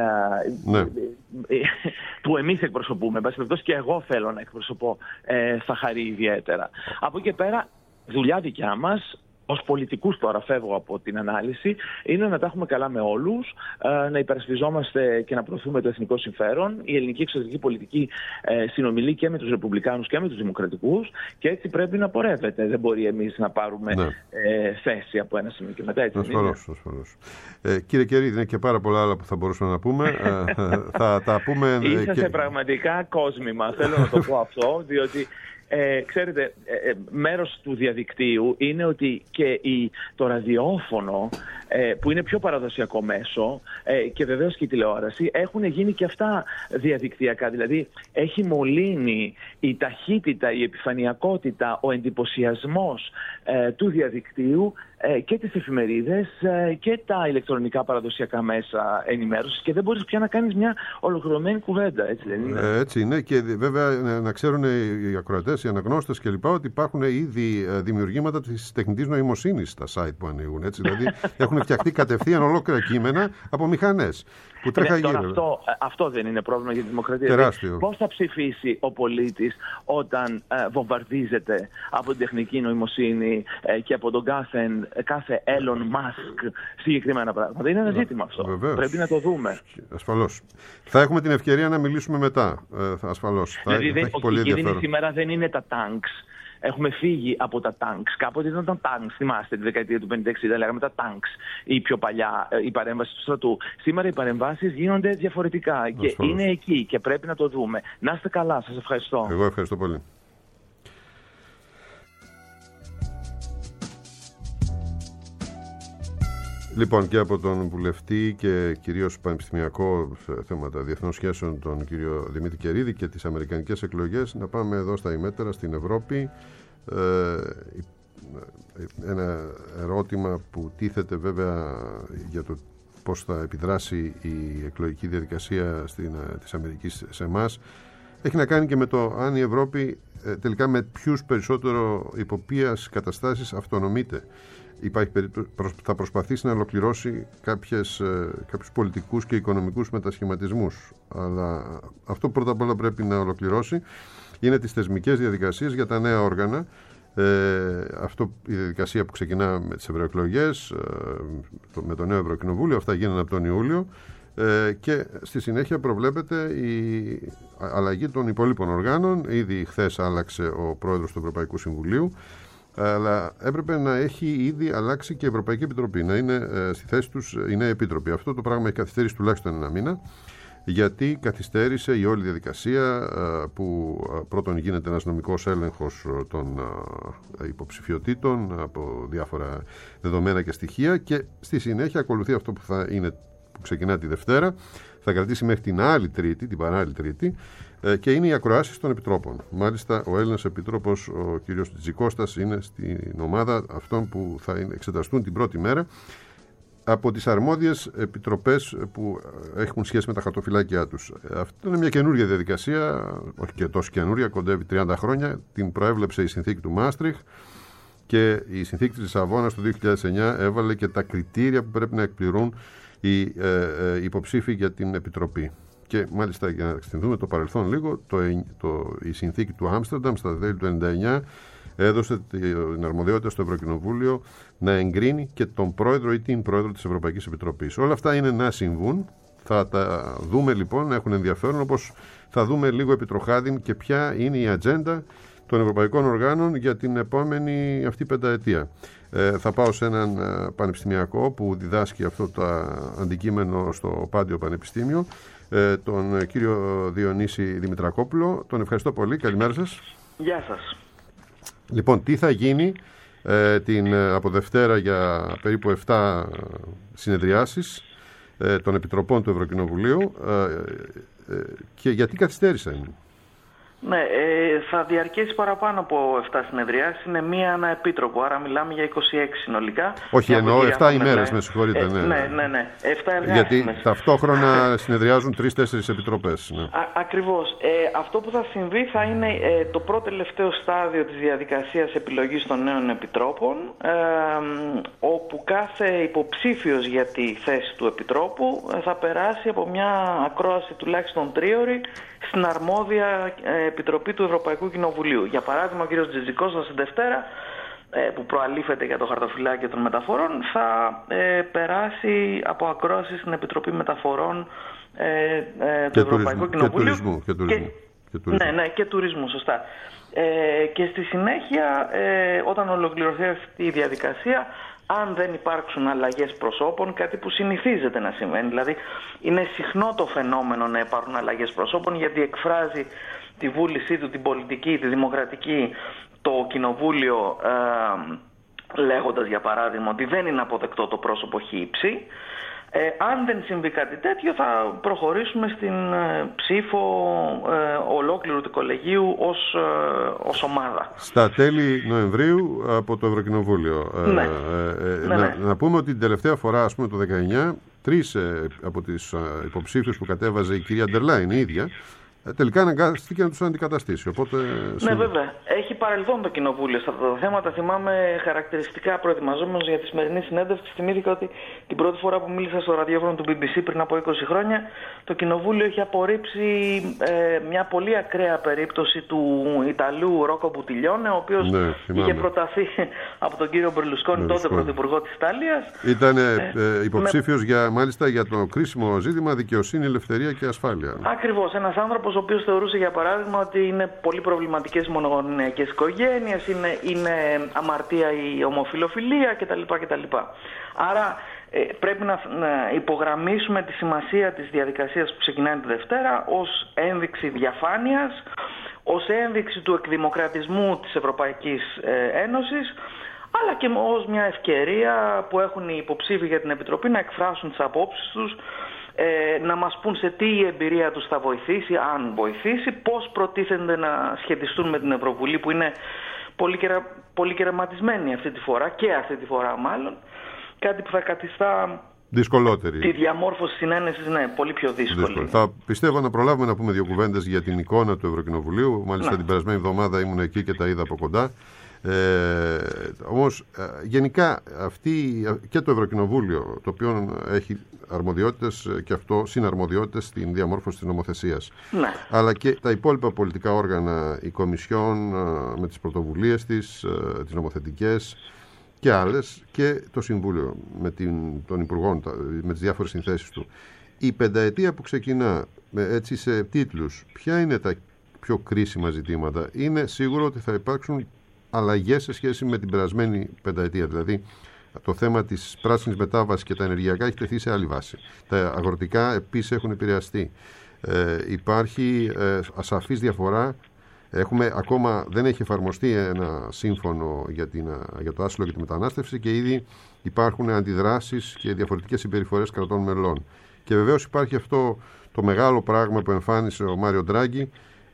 που εμείς εκπροσωπούμε, και εγώ θέλω να εκπροσωπώ, θα χαρεί ιδιαίτερα. Από εκεί και πέρα, δουλειά δικιά μας, ως πολιτικούς τώρα φεύγω από την ανάλυση, είναι να τα έχουμε καλά με όλους, να υπερασπιζόμαστε και να προωθούμε το εθνικό συμφέρον. Η ελληνική εξωτερική πολιτική συνομιλεί και με τους ρεπουμπλικάνους και με τους δημοκρατικούς και έτσι πρέπει να πορεύεται. Δεν μπορεί εμείς να πάρουμε θέση από ένα σημείο και μετά. Ασφαλώς. Κύριε Κερίδη, είναι και πάρα πολλά άλλα που θα μπορούσαμε να πούμε. Θα τα πούμε. Είσαστε πραγματικά κόσμημα, θέλω να το πω αυτό, διότι ξέρετε, μέρος του διαδικτύου είναι ότι και το ραδιόφωνο, που είναι πιο παραδοσιακό μέσο, και βεβαίως και η τηλεόραση, έχουν γίνει και αυτά διαδικτυακά. Δηλαδή έχει μολύνει η ταχύτητα, η επιφανειακότητα, ο εντυπωσιασμός του διαδικτύου και τις εφημερίδες και τα ηλεκτρονικά παραδοσιακά μέσα ενημέρωσης και δεν μπορείς πια να κάνεις μια ολοκληρωμένη κουβέντα, έτσι δεν είναι? Έτσι είναι, και βέβαια να ξέρουν οι ακροατές, οι αναγνώστες κλπ. Ότι υπάρχουν ήδη δημιουργήματα της τεχνητής νοημοσύνης στα site που ανοίγουν. Έτσι, δηλαδή έχουν φτιαχτεί κατευθείαν ολόκληρα κείμενα από μηχανές. Που τρέχα αυτό δεν είναι πρόβλημα για τη δημοκρατία? Τεράστιο. Πώς θα ψηφίσει ο πολίτης όταν βομβαρδίζεται από την τεχνική νοημοσύνη και από τον κάθε Elon Musk συγκεκριμένα πράγματα? Είναι ένα ζήτημα αυτό. Βεβαίως. Πρέπει να το δούμε. Ασφαλώς. Θα έχουμε την ευκαιρία να μιλήσουμε μετά. Ασφαλώς. Δηλαδή, η κίνδυνη σήμερα δεν είναι τα tanks. Έχουμε φύγει από τα tanks. Κάποτε ήταν τα tanks. Θυμάστε τη δεκαετία του 50-60, λέγαμε τα tanks. Ή πιο παλιά η παρέμβαση του στρατού. Σήμερα οι παρεμβάσεις γίνονται διαφορετικά. Ασφαλώς. Και είναι εκεί και πρέπει να το δούμε. Να είστε καλά. Σας ευχαριστώ. Εγώ ευχαριστώ πολύ. Λοιπόν, και από τον βουλευτή και κυρίως πανεπιστημιακό σε θέματα διεθνών σχέσεων, τον κύριο Δημήτρη Κερίδη, και τις αμερικανικές εκλογές, να πάμε εδώ στα ημέτερα στην Ευρώπη. Ένα ερώτημα που τίθεται βέβαια για το πώς θα επιδράσει η εκλογική διαδικασία της Αμερικής σε εμάς, έχει να κάνει και με το αν η Ευρώπη τελικά με ποιους περισσότερο υπό ποιες καταστάσεις αυτονομείται. Θα προσπαθήσει να ολοκληρώσει κάποιους πολιτικούς και οικονομικούς μετασχηματισμούς. Αλλά αυτό πρώτα απ' όλα πρέπει να ολοκληρώσει είναι τις θεσμικές διαδικασίες για τα νέα όργανα. Η διαδικασία που ξεκινά με τις ευρωεκλογές, με το νέο Ευρωκοινοβούλιο, αυτά γίνανε από τον Ιούλιο, και στη συνέχεια προβλέπεται η αλλαγή των υπόλοιπων οργάνων. Ήδη χθες άλλαξε ο πρόεδρος του Ευρωπαϊκού Συμβουλίου, αλλά έπρεπε να έχει ήδη αλλάξει και η Ευρωπαϊκή Επιτροπή, να είναι στη θέση τους οι νέοι επίτροποι. Αυτό το πράγμα έχει καθυστερήσει τουλάχιστον ένα μήνα, γιατί καθυστέρησε η όλη διαδικασία που πρώτον γίνεται ένας νομικός έλεγχος των υποψηφιωτήτων από διάφορα δεδομένα και στοιχεία, και στη συνέχεια ακολουθεί αυτό που ξεκινά τη Δευτέρα, θα κρατήσει μέχρι την άλλη Τρίτη, την παράλληλη Τρίτη, και είναι οι ακροάσεις των επιτρόπων. Μάλιστα, ο Έλληνας Επίτροπος, ο κ. Τζικώστας, είναι στην ομάδα αυτών που θα εξεταστούν την πρώτη μέρα από τις αρμόδιες επιτροπές που έχουν σχέση με τα χαρτοφυλάκια τους. Αυτό είναι μια καινούργια διαδικασία, όχι και τόσο καινούργια, κοντεύει 30 χρόνια. Την προέβλεψε η συνθήκη του Μάστριχ, και η συνθήκη της Λισαβόνας του 2009 έβαλε και τα κριτήρια που πρέπει να εκπληρούν οι υποψήφοι για την Επιτροπή. Και μάλιστα, για να εξτενθούμε το παρελθόν λίγο, η συνθήκη του Άμστερνταμ στα τέλη του 1999 έδωσε την αρμοδιότητα στο Ευρωκοινοβούλιο να εγκρίνει και τον πρόεδρο ή την πρόεδρο της Ευρωπαϊκής Επιτροπής. Όλα αυτά είναι να συμβούν. Θα τα δούμε λοιπόν, έχουν ενδιαφέρον, όπως θα δούμε λίγο επιτροχάδιν και ποια είναι η ατζέντα των ευρωπαϊκών οργάνων για την επόμενη αυτή πενταετία. Θα πάω σε έναν πανεπιστημιακό που διδάσκει αυτό το αντικείμενο στο Πάντιο Πανεπιστήμιο, τον κύριο Διονύση Δημητρακόπουλο. Τον ευχαριστώ πολύ. Καλημέρα σας. Γεια σας. Λοιπόν, τι θα γίνει από Δευτέρα για περίπου 7 συνεδριάσεις των Επιτροπών του Ευρωκοινοβουλίου, και γιατί καθυστέρησαν? Ναι, θα διαρκέσει παραπάνω από 7 συνεδριάσεις. Είναι μία ανά επίτροπο, άρα μιλάμε για 26 συνολικά. Όχι, εννοώ 7 ημέρες, με συγχωρείτε. Ναι. 7 εργάσιμες. Γιατί ταυτόχρονα συνεδριάζουν 3-4 επιτροπές. Ναι. Ακριβώς. Αυτό που θα συμβεί θα είναι το πρώτο τελευταίο στάδιο της διαδικασίας επιλογής των νέων επιτρόπων, όπου κάθε υποψήφιος για τη θέση του επιτρόπου θα περάσει από μια ακρόαση τουλάχιστον 3ωρη στην αρμόδια Επιτροπή του Ευρωπαϊκού Κοινοβουλίου. Για παράδειγμα, ο κ. Τζιτζικώστας την Δευτέρα, που προαλήφεται για το χαρτοφυλάκιο των μεταφορών, θα περάσει από ακρόαση στην Επιτροπή Μεταφορών του Ευρωπαϊκού Κοινοβουλίου. Και τουρισμού. Ναι, και τουρισμού, σωστά. Και στη συνέχεια, όταν ολοκληρωθεί αυτή η διαδικασία, αν δεν υπάρξουν αλλαγές προσώπων, κάτι που συνηθίζεται να συμβαίνει, δηλαδή είναι συχνό το φαινόμενο να υπάρχουν αλλαγές προσώπων, γιατί εκφράζει τη βούλησή του, την πολιτική, τη δημοκρατική, το κοινοβούλιο, λέγοντας για παράδειγμα ότι δεν είναι αποδεκτό το πρόσωπο χ. Αν δεν συμβεί κάτι τέτοιο, θα προχωρήσουμε στην ψήφο ολόκληρου του κολεγίου ως ομάδα. Στα τέλη Νοεμβρίου από το Ευρωκοινοβούλιο. Ναι. Να πούμε ότι την τελευταία φορά, ας πούμε το 19, 3 από τις υποψήφιους που κατέβαζε η κυρία Ντερ Λάιεν η ίδια, τελικά αναγκάστηκε να τους αντικαταστήσει. Οπότε, ναι, βέβαια. Έχει παρελθόν το Κοινοβούλιο σε αυτά τα θέματα. Θυμάμαι χαρακτηριστικά, προετοιμαζόμενος για τη σημερινή συνέντευξη, θυμήθηκα ότι την πρώτη φορά που μίλησα στο ραδιόφωνο του BBC πριν από 20 χρόνια, το Κοινοβούλιο έχει απορρίψει μια πολύ ακραία περίπτωση του Ιταλού Ρόκο Μπουτιλιόνε, ο οποίος είχε προταθεί από τον κύριο Μπερλουσκόνη, τότε πρωθυπουργό της Ιταλίας. Ήταν υποψήφιος μάλιστα για το κρίσιμο ζήτημα δικαιοσύνη, ελευθερία και ασφάλεια. Ακριβώς. Ένας άνθρωπος ο οποίος θεωρούσε, για παράδειγμα, ότι είναι πολύ προβληματικές μονογονεϊκές οικογένειες, είναι αμαρτία η ομοφιλοφιλία κτλ. Άρα πρέπει να υπογραμμίσουμε τη σημασία της διαδικασίας που ξεκινάει τη Δευτέρα ως ένδειξη διαφάνειας, ως ένδειξη του εκδημοκρατισμού της Ευρωπαϊκής Ένωσης, αλλά και ως μια ευκαιρία που έχουν οι υποψήφοι για την Επιτροπή να εκφράσουν τις απόψεις τους, να μας πούν σε τι η εμπειρία τους θα βοηθήσει, αν βοηθήσει, πώς προτίθενται να σχετιστούν με την Ευρωβουλή, που είναι πολύ κερματισμένη αυτή τη φορά μάλλον, κάτι που θα καθιστά δυσκολότερη τη διαμόρφωση συνένεσης, πολύ πιο δύσκολη. Θα πιστεύω να προλάβουμε να πούμε δύο κουβέντες για την εικόνα του Ευρωκοινοβουλίου. Μάλιστα την περασμένη εβδομάδα ήμουν εκεί και τα είδα από κοντά. Όμως γενικά και το Ευρωκοινοβούλιο, το οποίο έχει αρμοδιότητες και αυτό συναρμοδιότητες στην διαμόρφωση της νομοθεσίας, αλλά και τα υπόλοιπα πολιτικά όργανα, η Κομισιόν με τις πρωτοβουλίες της, τις νομοθετικές και άλλες, και το Συμβούλιο των Υπουργών με τις διάφορες συνθέσεις του. Η πενταετία που ξεκινά έτσι σε τίτλους, ποια είναι τα πιο κρίσιμα ζητήματα? Είναι σίγουρο ότι θα υπάρξουν αλλαγές σε σχέση με την περασμένη πενταετία. Δηλαδή, το θέμα της πράσινης μετάβασης και τα ενεργειακά έχει τεθεί σε άλλη βάση. Τα αγροτικά επίσης έχουν επηρεαστεί. Υπάρχει ασαφής διαφορά. Ακόμα δεν έχει εφαρμοστεί ένα σύμφωνο για το άσυλο και τη μετανάστευση και ήδη υπάρχουν αντιδράσεις και διαφορετικές συμπεριφορές κρατών μελών. Και βεβαίως υπάρχει αυτό το μεγάλο πράγμα που εμφάνισε ο Μάριο Ντράγκη,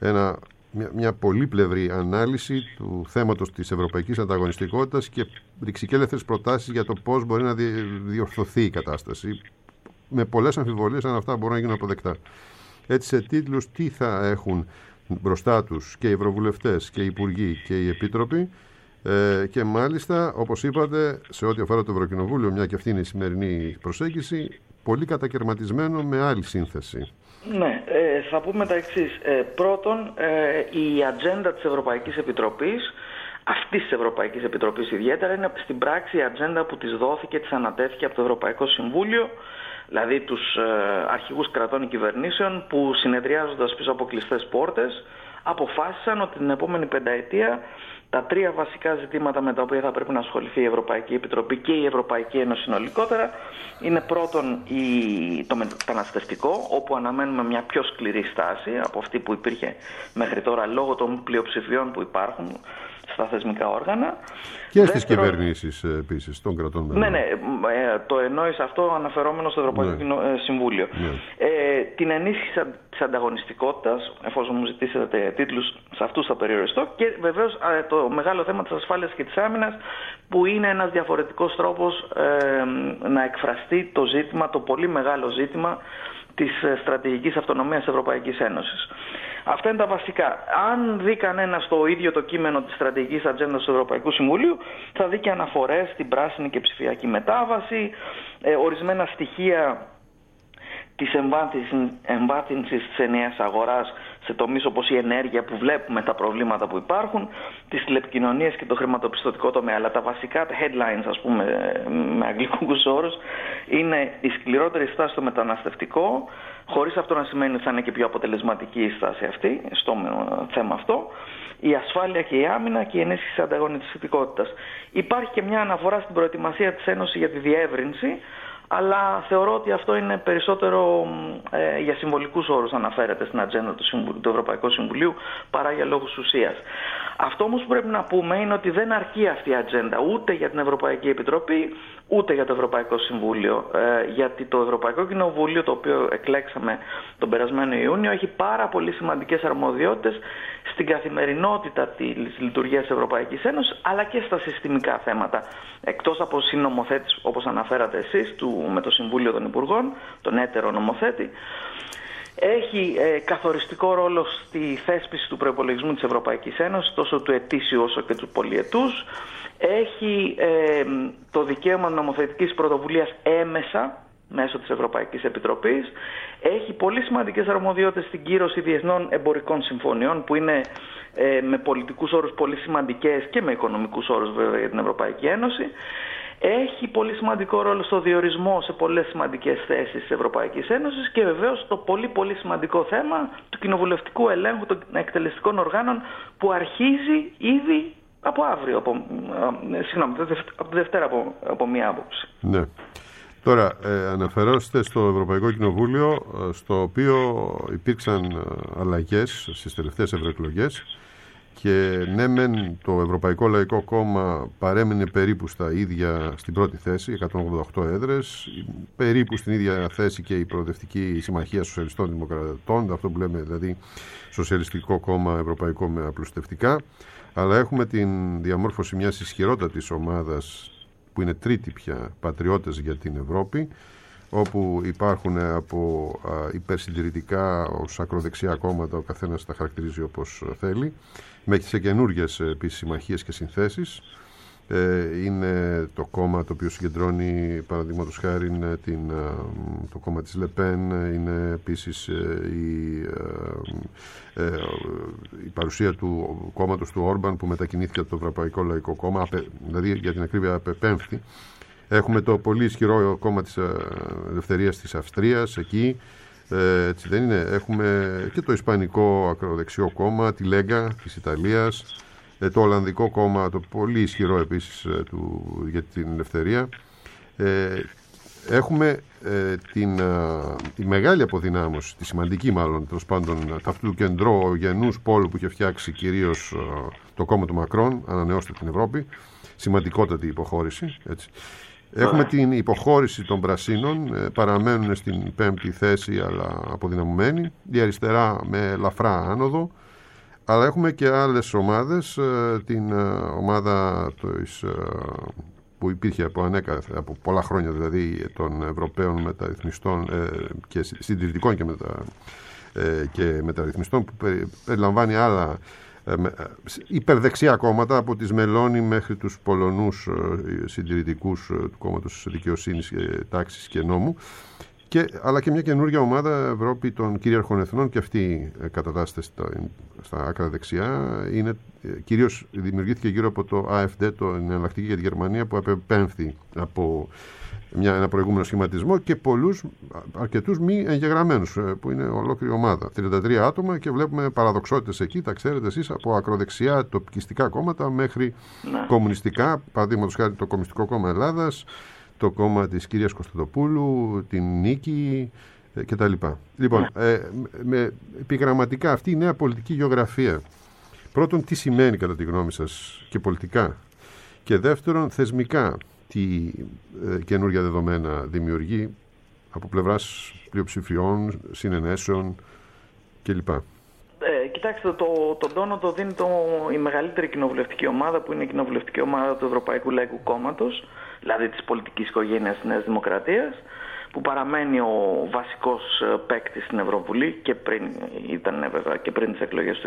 μια πολύπλευρη ανάλυση του θέματος της ευρωπαϊκής ανταγωνιστικότητας και ρηξικέλευθερες προτάσεις για το πώς μπορεί να διορθωθεί η κατάσταση, με πολλές αμφιβολίες αν αυτά μπορούν να γίνουν αποδεκτά. Έτσι, σε τίτλους, τι θα έχουν μπροστά τους και οι ευρωβουλευτές και οι υπουργοί και οι επίτροποι, και μάλιστα, όπως είπατε, σε ό,τι αφορά το Ευρωκοινοβούλιο, μια και αυτή είναι η σημερινή προσέγγιση, πολύ κατακαιρματισμένο με άλλη σύνθεση. Ναι, θα πούμε τα εξής. Πρώτον, η ατζέντα της Ευρωπαϊκής Επιτροπής, αυτής της Ευρωπαϊκής Επιτροπής ιδιαίτερα, είναι στην πράξη η ατζέντα που της δόθηκε, της ανατέθηκε από το Ευρωπαϊκό Συμβούλιο, δηλαδή τους αρχηγούς κρατών και κυβερνήσεων που, συνεδριάζοντας πίσω από κλειστές πόρτες, αποφάσισαν ότι την επόμενη πενταετία τα τρία βασικά ζητήματα με τα οποία θα πρέπει να ασχοληθεί η Ευρωπαϊκή Επιτροπή και η Ευρωπαϊκή Ένωση συνολικότερα είναι πρώτον το μεταναστευτικό, όπου αναμένουμε μια πιο σκληρή στάση από αυτή που υπήρχε μέχρι τώρα λόγω των πλειοψηφιών που υπάρχουν στα θεσμικά όργανα. Και στις κυβερνήσεις επίσης των κρατών μελών. Ναι, το εννοείς αυτό αναφερόμενο στο Ευρωπαϊκό Συμβούλιο. Την ενίσχυση της ανταγωνιστικότητας, εφόσον μου ζητήσετε τίτλους, σε αυτούς θα περιοριστώ, και βεβαίως το μεγάλο θέμα της ασφάλειας και της άμυνας, που είναι ένας διαφορετικός τρόπος να εκφραστεί το ζήτημα, το πολύ μεγάλο ζήτημα της στρατηγικής αυτονομίας της Ευρωπαϊκής Ένωσης. Αυτά είναι τα βασικά. Αν δει κανένα στο ίδιο το κείμενο της στρατηγικής ατζέντας του Ευρωπαϊκού Συμβουλίου, θα δει και αναφορές στην πράσινη και ψηφιακή μετάβαση, ορισμένα στοιχεία της εμβάθυνσης της ενιαίας αγοράς σε τομείς όπως η ενέργεια, που βλέπουμε τα προβλήματα που υπάρχουν, τις τηλεπικοινωνίες και το χρηματοπιστωτικό τομέα. Αλλά τα βασικά, τα headlines, ας πούμε, με αγγλικούς όρους, είναι η σκληρότερη στάση στο μεταναστευτικό, χωρίς αυτό να σημαίνει ότι θα είναι και πιο αποτελεσματική η στάση αυτή στο θέμα αυτό, η ασφάλεια και η άμυνα και η ενίσχυση της ανταγωνιστικότητας. Υπάρχει και μια αναφορά στην προετοιμασία της Ένωσης για τη διεύρυνση, αλλά θεωρώ ότι αυτό είναι περισσότερο για συμβολικούς όρους αναφέρεται στην ατζέντα του Ευρωπαϊκού Συμβουλίου παρά για λόγους ουσίας. Αυτό όμως που πρέπει να πούμε είναι ότι δεν αρκεί αυτή η ατζέντα ούτε για την Ευρωπαϊκή Επιτροπή ούτε για το Ευρωπαϊκό Συμβούλιο, γιατί το Ευρωπαϊκό Κοινοβούλιο, το οποίο εκλέξαμε τον περασμένο Ιούνιο, έχει πάρα πολύ σημαντικές αρμοδιότητες στην καθημερινότητα της λειτουργίας της Ευρωπαϊκής Ένωσης, αλλά και στα συστημικά θέματα. Εκτός από συνομοθέτης, όπως αναφέρατε εσείς, με το Συμβούλιο των Υπουργών, τον έτερο νομοθέτη, Έχει καθοριστικό ρόλο στη θέσπιση του προϋπολογισμού της Ευρωπαϊκής Ένωσης, τόσο του ετήσιου όσο και του πολυετούς. Έχει το δικαίωμα νομοθετικής πρωτοβουλίας έμεσα μέσω της Ευρωπαϊκής Επιτροπής. Έχει πολύ σημαντικές αρμοδιότητες στην κύρωση διεθνών εμπορικών συμφωνιών, που είναι με πολιτικούς όρους πολύ σημαντικές και με οικονομικούς όρους βέβαια για την Ευρωπαϊκή Ένωση. Έχει πολύ σημαντικό ρόλο στο διορισμό σε πολλές σημαντικές θέσεις της Ευρωπαϊκής Ένωσης και βεβαίως το πολύ σημαντικό θέμα του κοινοβουλευτικού ελέγχου των εκτελεστικών οργάνων, που αρχίζει ήδη από αύριο, από τη Δευτέρα από μία άποψη. Ναι. Τώρα, αναφερόστε στο Ευρωπαϊκό Κοινοβούλιο, στο οποίο υπήρξαν αλλαγές στις τελευταίες ευρωεκλογές, και ναι μεν το Ευρωπαϊκό Λαϊκό Κόμμα παρέμεινε περίπου στα ίδια, στην πρώτη θέση, 188 έδρες, περίπου στην ίδια θέση και η Προοδευτική Συμμαχία Σοσιαλιστών Δημοκρατών, αυτό που λέμε δηλαδή Σοσιαλιστικό Κόμμα Ευρωπαϊκό με απλουστευτικά, αλλά έχουμε την διαμόρφωση μιας ισχυρότατης ομάδας που είναι τρίτη πια, Πατριώτες για την Ευρώπη, όπου υπάρχουν από υπερσυντηρητικά ως ακροδεξιά κόμματα, ο καθένας τα χαρακτηρίζει όπως θέλει, μέχρι σε καινούργιες επίσης συμμαχίες και συνθέσεις. Είναι το κόμμα το οποίο συγκεντρώνει, παραδείγματος χάρη, το κόμμα της Λεπέν, είναι επίσης η παρουσία του κόμματος του Όρμπαν, που μετακινήθηκε από το Ευρωπαϊκό Λαϊκό Κόμμα, δηλαδή για την ακρίβεια απεπέμφθη. Έχουμε το πολύ ισχυρό κόμμα της Ελευθερίας της Αυστρίας εκεί, έτσι δεν είναι? Έχουμε και το Ισπανικό ακροδεξιό κόμμα, τη Λέγκα της Ιταλίας, το Ολλανδικό κόμμα, το πολύ ισχυρό επίσης για την ελευθερία. Έχουμε τη μεγάλη αποδυνάμωση, τη σημαντική μάλλον, τέλος πάντων, αυτού του κεντρογενούς πόλου που είχε φτιάξει κυρίως το κόμμα του Μακρόν, Ανανεώστε την Ευρώπη, σημαντικότατη υποχώρηση, έτσι. Έχουμε την υποχώρηση των Πρασίνων, παραμένουν στην 5η θέση αλλά αποδυναμωμένοι, η αριστερά με ελαφρά άνοδο, αλλά έχουμε και άλλες ομάδες, την ομάδα που υπήρχε από πολλά χρόνια, δηλαδή των Ευρωπαίων μεταρρυθμιστών και συντηρητικών και μεταρρυθμιστών, που περιλαμβάνει άλλα υπερδεξιά κόμματα, από τις Μελώνη μέχρι τους Πολωνούς συντηρητικούς του κόμματος Δικαιοσύνης, Τάξης και Νόμου, αλλά και μια καινούργια ομάδα, Ευρώπη των Κυρίαρχων Εθνών, και αυτή κατατάσσεται στα άκρα δεξιά. Κυρίως δημιουργήθηκε γύρω από το AfD, το Εναλλακτική για τη Γερμανία, που απεπέμφθη από ένα προηγούμενο σχηματισμό, και αρκετούς μη εγγεγραμμένους, που είναι ολόκληρη ομάδα, 33 άτομα, και βλέπουμε παραδοξότητες εκεί, τα ξέρετε εσείς, από ακροδεξιά τοπικιστικά κόμματα μέχρι κομμουνιστικά, παραδείγματος χάρη το Κομμουνιστικό Κόμμα Ελλάδας, το κόμμα της κυρίας Κωνσταντοπούλου, την Νίκη κτλ. Λοιπόν, επιγραμματικά αυτή η νέα πολιτική γεωγραφία, πρώτον, τι σημαίνει κατά τη γνώμη σας και πολιτικά, και δεύτερον, θεσμικά, τι καινούργια δεδομένα δημιουργεί από πλευράς πλειοψηφιών, συνενέσεων κλπ. Κοιτάξτε, τον τόνο το δίνει η μεγαλύτερη κοινοβουλευτική ομάδα, που είναι η κοινοβουλευτική ομάδα του Ευρωπαϊκού Λαϊκού Κόμματος, δηλαδή της πολιτικής οικογένειας της Νέας Δημοκρατίας, που παραμένει ο βασικός παίκτης στην Ευρωβουλή, και ήταν βέβαια και πριν τις εκλογές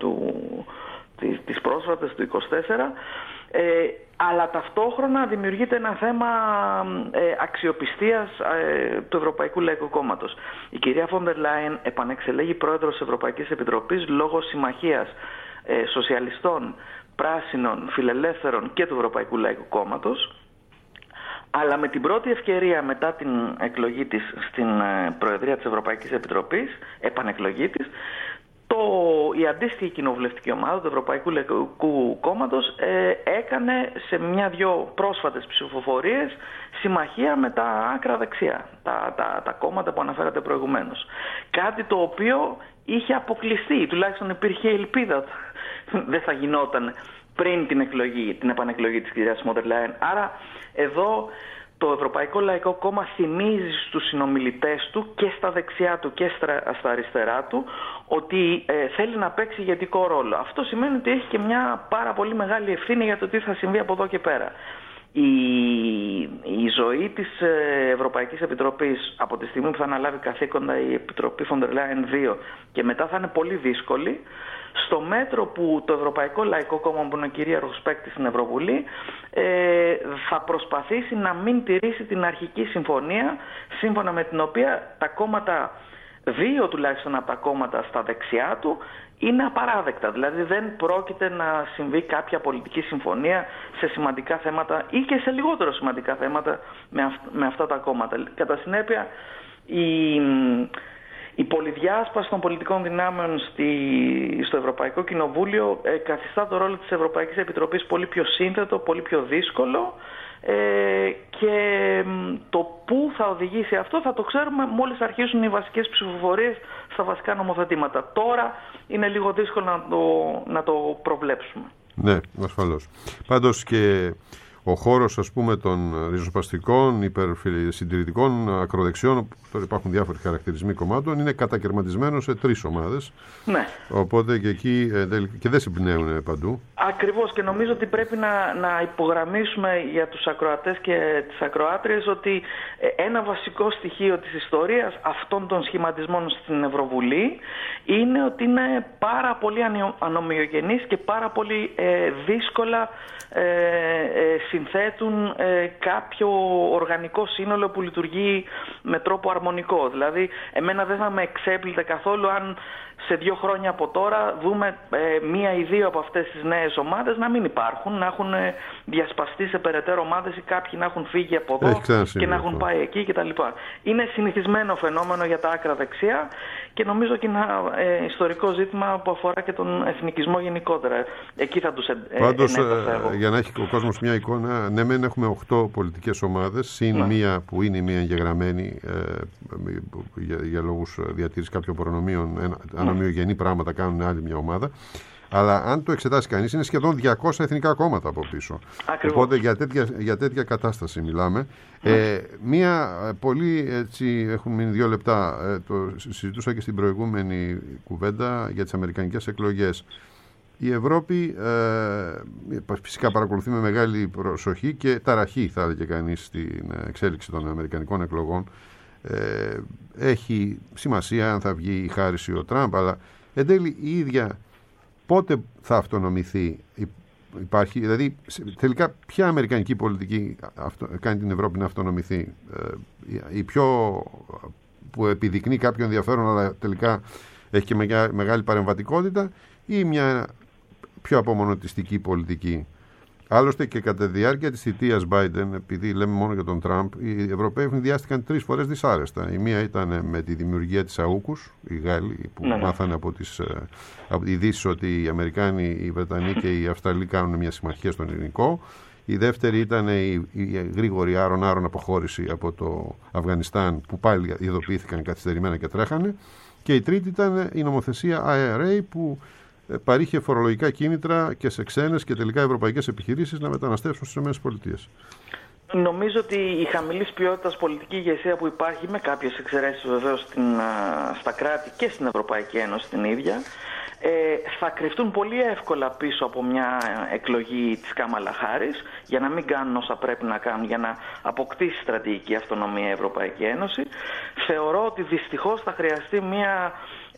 τις πρόσφατες του 2024, αλλά ταυτόχρονα δημιουργείται ένα θέμα αξιοπιστίας του Ευρωπαϊκού Λαϊκού Κόμματος. Η κυρία Φόντερ Λάιεν επανεξελέγει πρόεδρος της Ευρωπαϊκής Επιτροπής λόγω συμμαχίας σοσιαλιστών, πράσινων, φιλελεύθερων και του Ευρωπαϊκού Λαϊκού Κόμματος, αλλά με την πρώτη ευκαιρία μετά την εκλογή της στην Προεδρία της Ευρωπαϊκής Επιτροπής, επανεκλογή της, η αντίστοιχη κοινοβουλευτική ομάδα του Ευρωπαϊκού Λαϊκού Κόμματος έκανε σε μια-δυο πρόσφατες ψηφοφορίες συμμαχία με τα άκρα δεξιά, τα κόμματα που αναφέρατε προηγουμένως. Κάτι το οποίο είχε αποκλειστεί, τουλάχιστον υπήρχε ελπίδα δεν θα γινόταν πριν την επανεκλογή της κυρίας Φόντερ Λάιεν. Άρα εδώ το Ευρωπαϊκό Λαϊκό Κόμμα θυμίζει στους συνομιλητές του και στα δεξιά του και στα αριστερά του ότι θέλει να παίξει ηγετικό ρόλο. Αυτό σημαίνει ότι έχει και μια πάρα πολύ μεγάλη ευθύνη για το τι θα συμβεί από εδώ και πέρα. η ζωή της Ευρωπαϊκής Επιτροπής από τη στιγμή που θα αναλάβει καθήκοντα η Επιτροπή Von der Leyen 2 και μετά θα είναι πολύ δύσκολη, στο μέτρο που το Ευρωπαϊκό Λαϊκό Κόμμα, που είναι ο κυρίαρχος παίκτης στην Ευρωβουλή, θα προσπαθήσει να μην τηρήσει την αρχική συμφωνία, σύμφωνα με την οποία τα κόμματα, δύο τουλάχιστον από τα κόμματα στα δεξιά του, είναι απαράδεκτα. Δηλαδή δεν πρόκειται να συμβεί κάποια πολιτική συμφωνία σε σημαντικά θέματα ή και σε λιγότερο σημαντικά θέματα με αυτά τα κόμματα. Κατά συνέπεια, η πολυδιάσπαση των πολιτικών δυνάμεων στο Ευρωπαϊκό Κοινοβούλιο καθιστά το ρόλο της Ευρωπαϊκής Επιτροπής πολύ πιο σύνθετο, πολύ πιο δύσκολο, και το πού θα οδηγήσει αυτό θα το ξέρουμε μόλις αρχίσουν οι βασικές ψηφοφορίες στα βασικά νομοθετήματα. Τώρα είναι λίγο δύσκολο να το προβλέψουμε. Ναι, ασφαλώς. Πάντως και ο χώρος, ας πούμε, των ριζοσπαστικών, υπερσυντηρητικών, ακροδεξιών, τώρα υπάρχουν διάφοροι χαρακτηρισμοί κομμάτων, είναι κατακαιρματισμένο σε 3 ομάδες. Ναι. Οπότε και εκεί και δεν συμπνέουν παντού. Ακριβώς, και νομίζω ότι πρέπει να υπογραμμίσουμε για τους ακροατές και τις ακροάτριες ότι ένα βασικό στοιχείο της ιστορίας αυτών των σχηματισμών στην Ευρωβουλή είναι ότι είναι πάρα πολύ ανομοιογενείς και πάρα πολύ δύσκολα συνθέτουν κάποιο οργανικό σύνολο που λειτουργεί με τρόπο αρμονικό. Δηλαδή, εμένα δεν θα με εξέπλητε καθόλου αν σε 2 χρόνια από τώρα δούμε 1 ή 2 από αυτές τις νέες ομάδες να μην υπάρχουν, να έχουν διασπαστεί σε περαιτέρω ομάδες ή κάποιοι να έχουν φύγει από εδώ και να έχουν πάει εκεί κτλ. Είναι συνηθισμένο φαινόμενο για τα άκρα δεξιά και νομίζω και ένα ιστορικό ζήτημα που αφορά και τον εθνικισμό γενικότερα. Εκεί θα τους Πάντως, για να έχει ο κόσμος μια εικόνα, ναι, μεν έχουμε 8 πολιτικές ομάδες, συν μία που είναι μία εγγεγραμμένη για λόγους διατήρησης κάποιων προνομίων, ανομοιογενή πράγματα κάνουν άλλη μια ομάδα. Αλλά αν το εξετάσει κανείς, είναι σχεδόν 200 εθνικά κόμματα από πίσω. Ακριβώς. Οπότε για τέτοια κατάσταση μιλάμε. Μία πολύ, έτσι, έχουν μείνει 2 λεπτά, το συζητούσα και στην προηγούμενη κουβέντα για τις αμερικανικές εκλογές. Η Ευρώπη φυσικά παρακολουθεί με μεγάλη προσοχή και ταραχή, θα έλεγε κανείς, στην εξέλιξη των αμερικανικών εκλογών. Έχει σημασία αν θα βγει η Χάρις ή ο Τραμπ, αλλά εν τέλει η ίδια πότε θα αυτονομηθεί, υπάρχει, δηλαδή τελικά ποια αμερικανική πολιτική κάνει την Ευρώπη να αυτονομηθεί, η πιο που επιδεικνύει κάποιο ενδιαφέρον αλλά τελικά έχει και μεγάλη παρεμβατικότητα, ή μια πιο απομονωτιστική πολιτική. Άλλωστε και κατά τη διάρκεια της θητείας Biden, επειδή λέμε μόνο για τον Τραμπ, οι Ευρωπαίοι ευνηδιάστηκαν 3 φορές δυσάρεστα. Η μία ήταν με τη δημιουργία της AUKUS, οι Γάλλοι που μάθανε από τις ειδήσεις ότι οι Αμερικάνοι, οι Βρετανοί και οι Αυστραλοί κάνουν μια συμμαχία στον Ειρηνικό. Η δεύτερη ήταν η γρήγορη άρον αποχώρηση από το Αφγανιστάν, που πάλι ειδοποιήθηκαν καθυστερημένα και τρέχανε. Και η τρίτη ήταν η νομοθεσία IRA, που παρήχε φορολογικά κίνητρα και σε ξένες και τελικά ευρωπαϊκές επιχειρήσεις να μεταναστεύσουν στις ΗΠΑ. Νομίζω ότι η χαμηλής ποιότητας πολιτική ηγεσία που υπάρχει, με κάποιες εξαιρέσεις βεβαίως στα κράτη και στην Ευρωπαϊκή Ένωση την ίδια, θα κρυφτούν πολύ εύκολα πίσω από μια εκλογή της Κάμαλα Χάρις, για να μην κάνουν όσα πρέπει να κάνουν για να αποκτήσει στρατηγική αυτονομία η Ευρωπαϊκή Ένωση. Θεωρώ ότι δυστυχώς θα χρειαστεί μια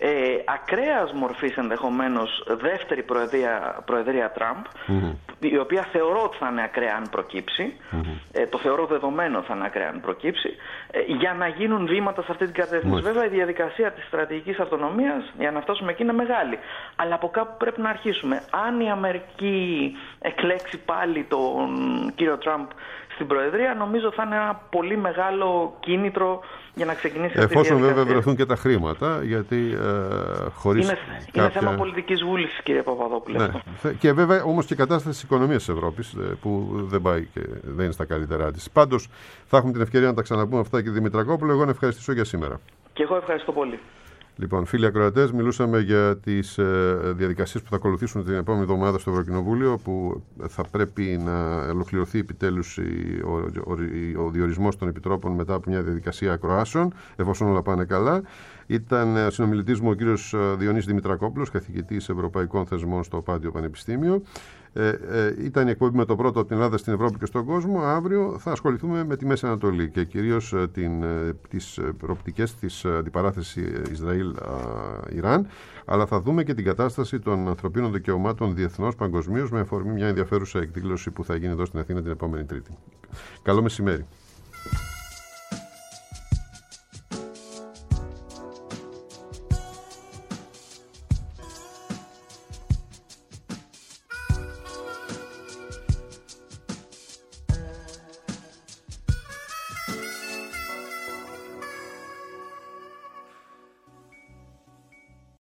ακραίας μορφής ενδεχομένως δεύτερη προεδρία Τραμπ, η οποία θεωρώ ότι θα είναι ακραία αν προκύψει, το θεωρώ δεδομένο θα είναι ακραία αν προκύψει, για να γίνουν βήματα σε αυτή την κατεύθυνση. Βέβαια η διαδικασία της στρατηγικής αυτονομίας για να φτάσουμε εκεί είναι μεγάλη, αλλά από κάπου πρέπει να αρχίσουμε. Αν η Αμερική εκλέξει πάλι τον κύριο Τραμπ στην Προεδρία, νομίζω θα είναι ένα πολύ μεγάλο κίνητρο για να ξεκινήσει αυτή η διαδικασία. Εφόσον βέβαια βρεθούν και τα χρήματα, γιατί χωρίς είναι θέμα πολιτικής βούλησης, κύριε Παπαδόπουλε. Ναι. Και βέβαια όμως και η κατάσταση της οικονομίας της Ευρώπης, που δεν πάει και δεν είναι στα καλύτερά της. Πάντως θα έχουμε την ευκαιρία να τα ξαναπούμε αυτά, και Δημητρακόπουλο. Εγώ να ευχαριστήσω για σήμερα. Και εγώ ευχαριστώ πολύ. Λοιπόν, φίλοι ακροατές, μιλούσαμε για τις διαδικασίες που θα ακολουθήσουν την επόμενη εβδομάδα στο Ευρωκοινοβούλιο, που θα πρέπει να ολοκληρωθεί επιτέλους ο διορισμός των επιτρόπων μετά από μια διαδικασία ακροάσεων, εφόσον όλα πάνε καλά. Ήταν ο συνομιλητής μου ο κύριος Διονύσης Δημητρακόπουλος, καθηγητής Ευρωπαϊκών Θεσμών στο Πάντιο Πανεπιστήμιο. Ήταν η εκπομπή με το πρώτο από την Ελλάδα στην Ευρώπη και στον κόσμο. Αύριο θα ασχοληθούμε με τη Μέση Ανατολή και κυρίως τις προοπτικές της αντιπαράθεσης Ισραήλ-Ιράν, αλλά θα δούμε και την κατάσταση των ανθρωπίνων δικαιωμάτων διεθνώς, παγκοσμίως, με αφορμή μια ενδιαφέρουσα εκδήλωση που θα γίνει εδώ στην Αθήνα την επόμενη Τρίτη. Καλό μεσημέρι.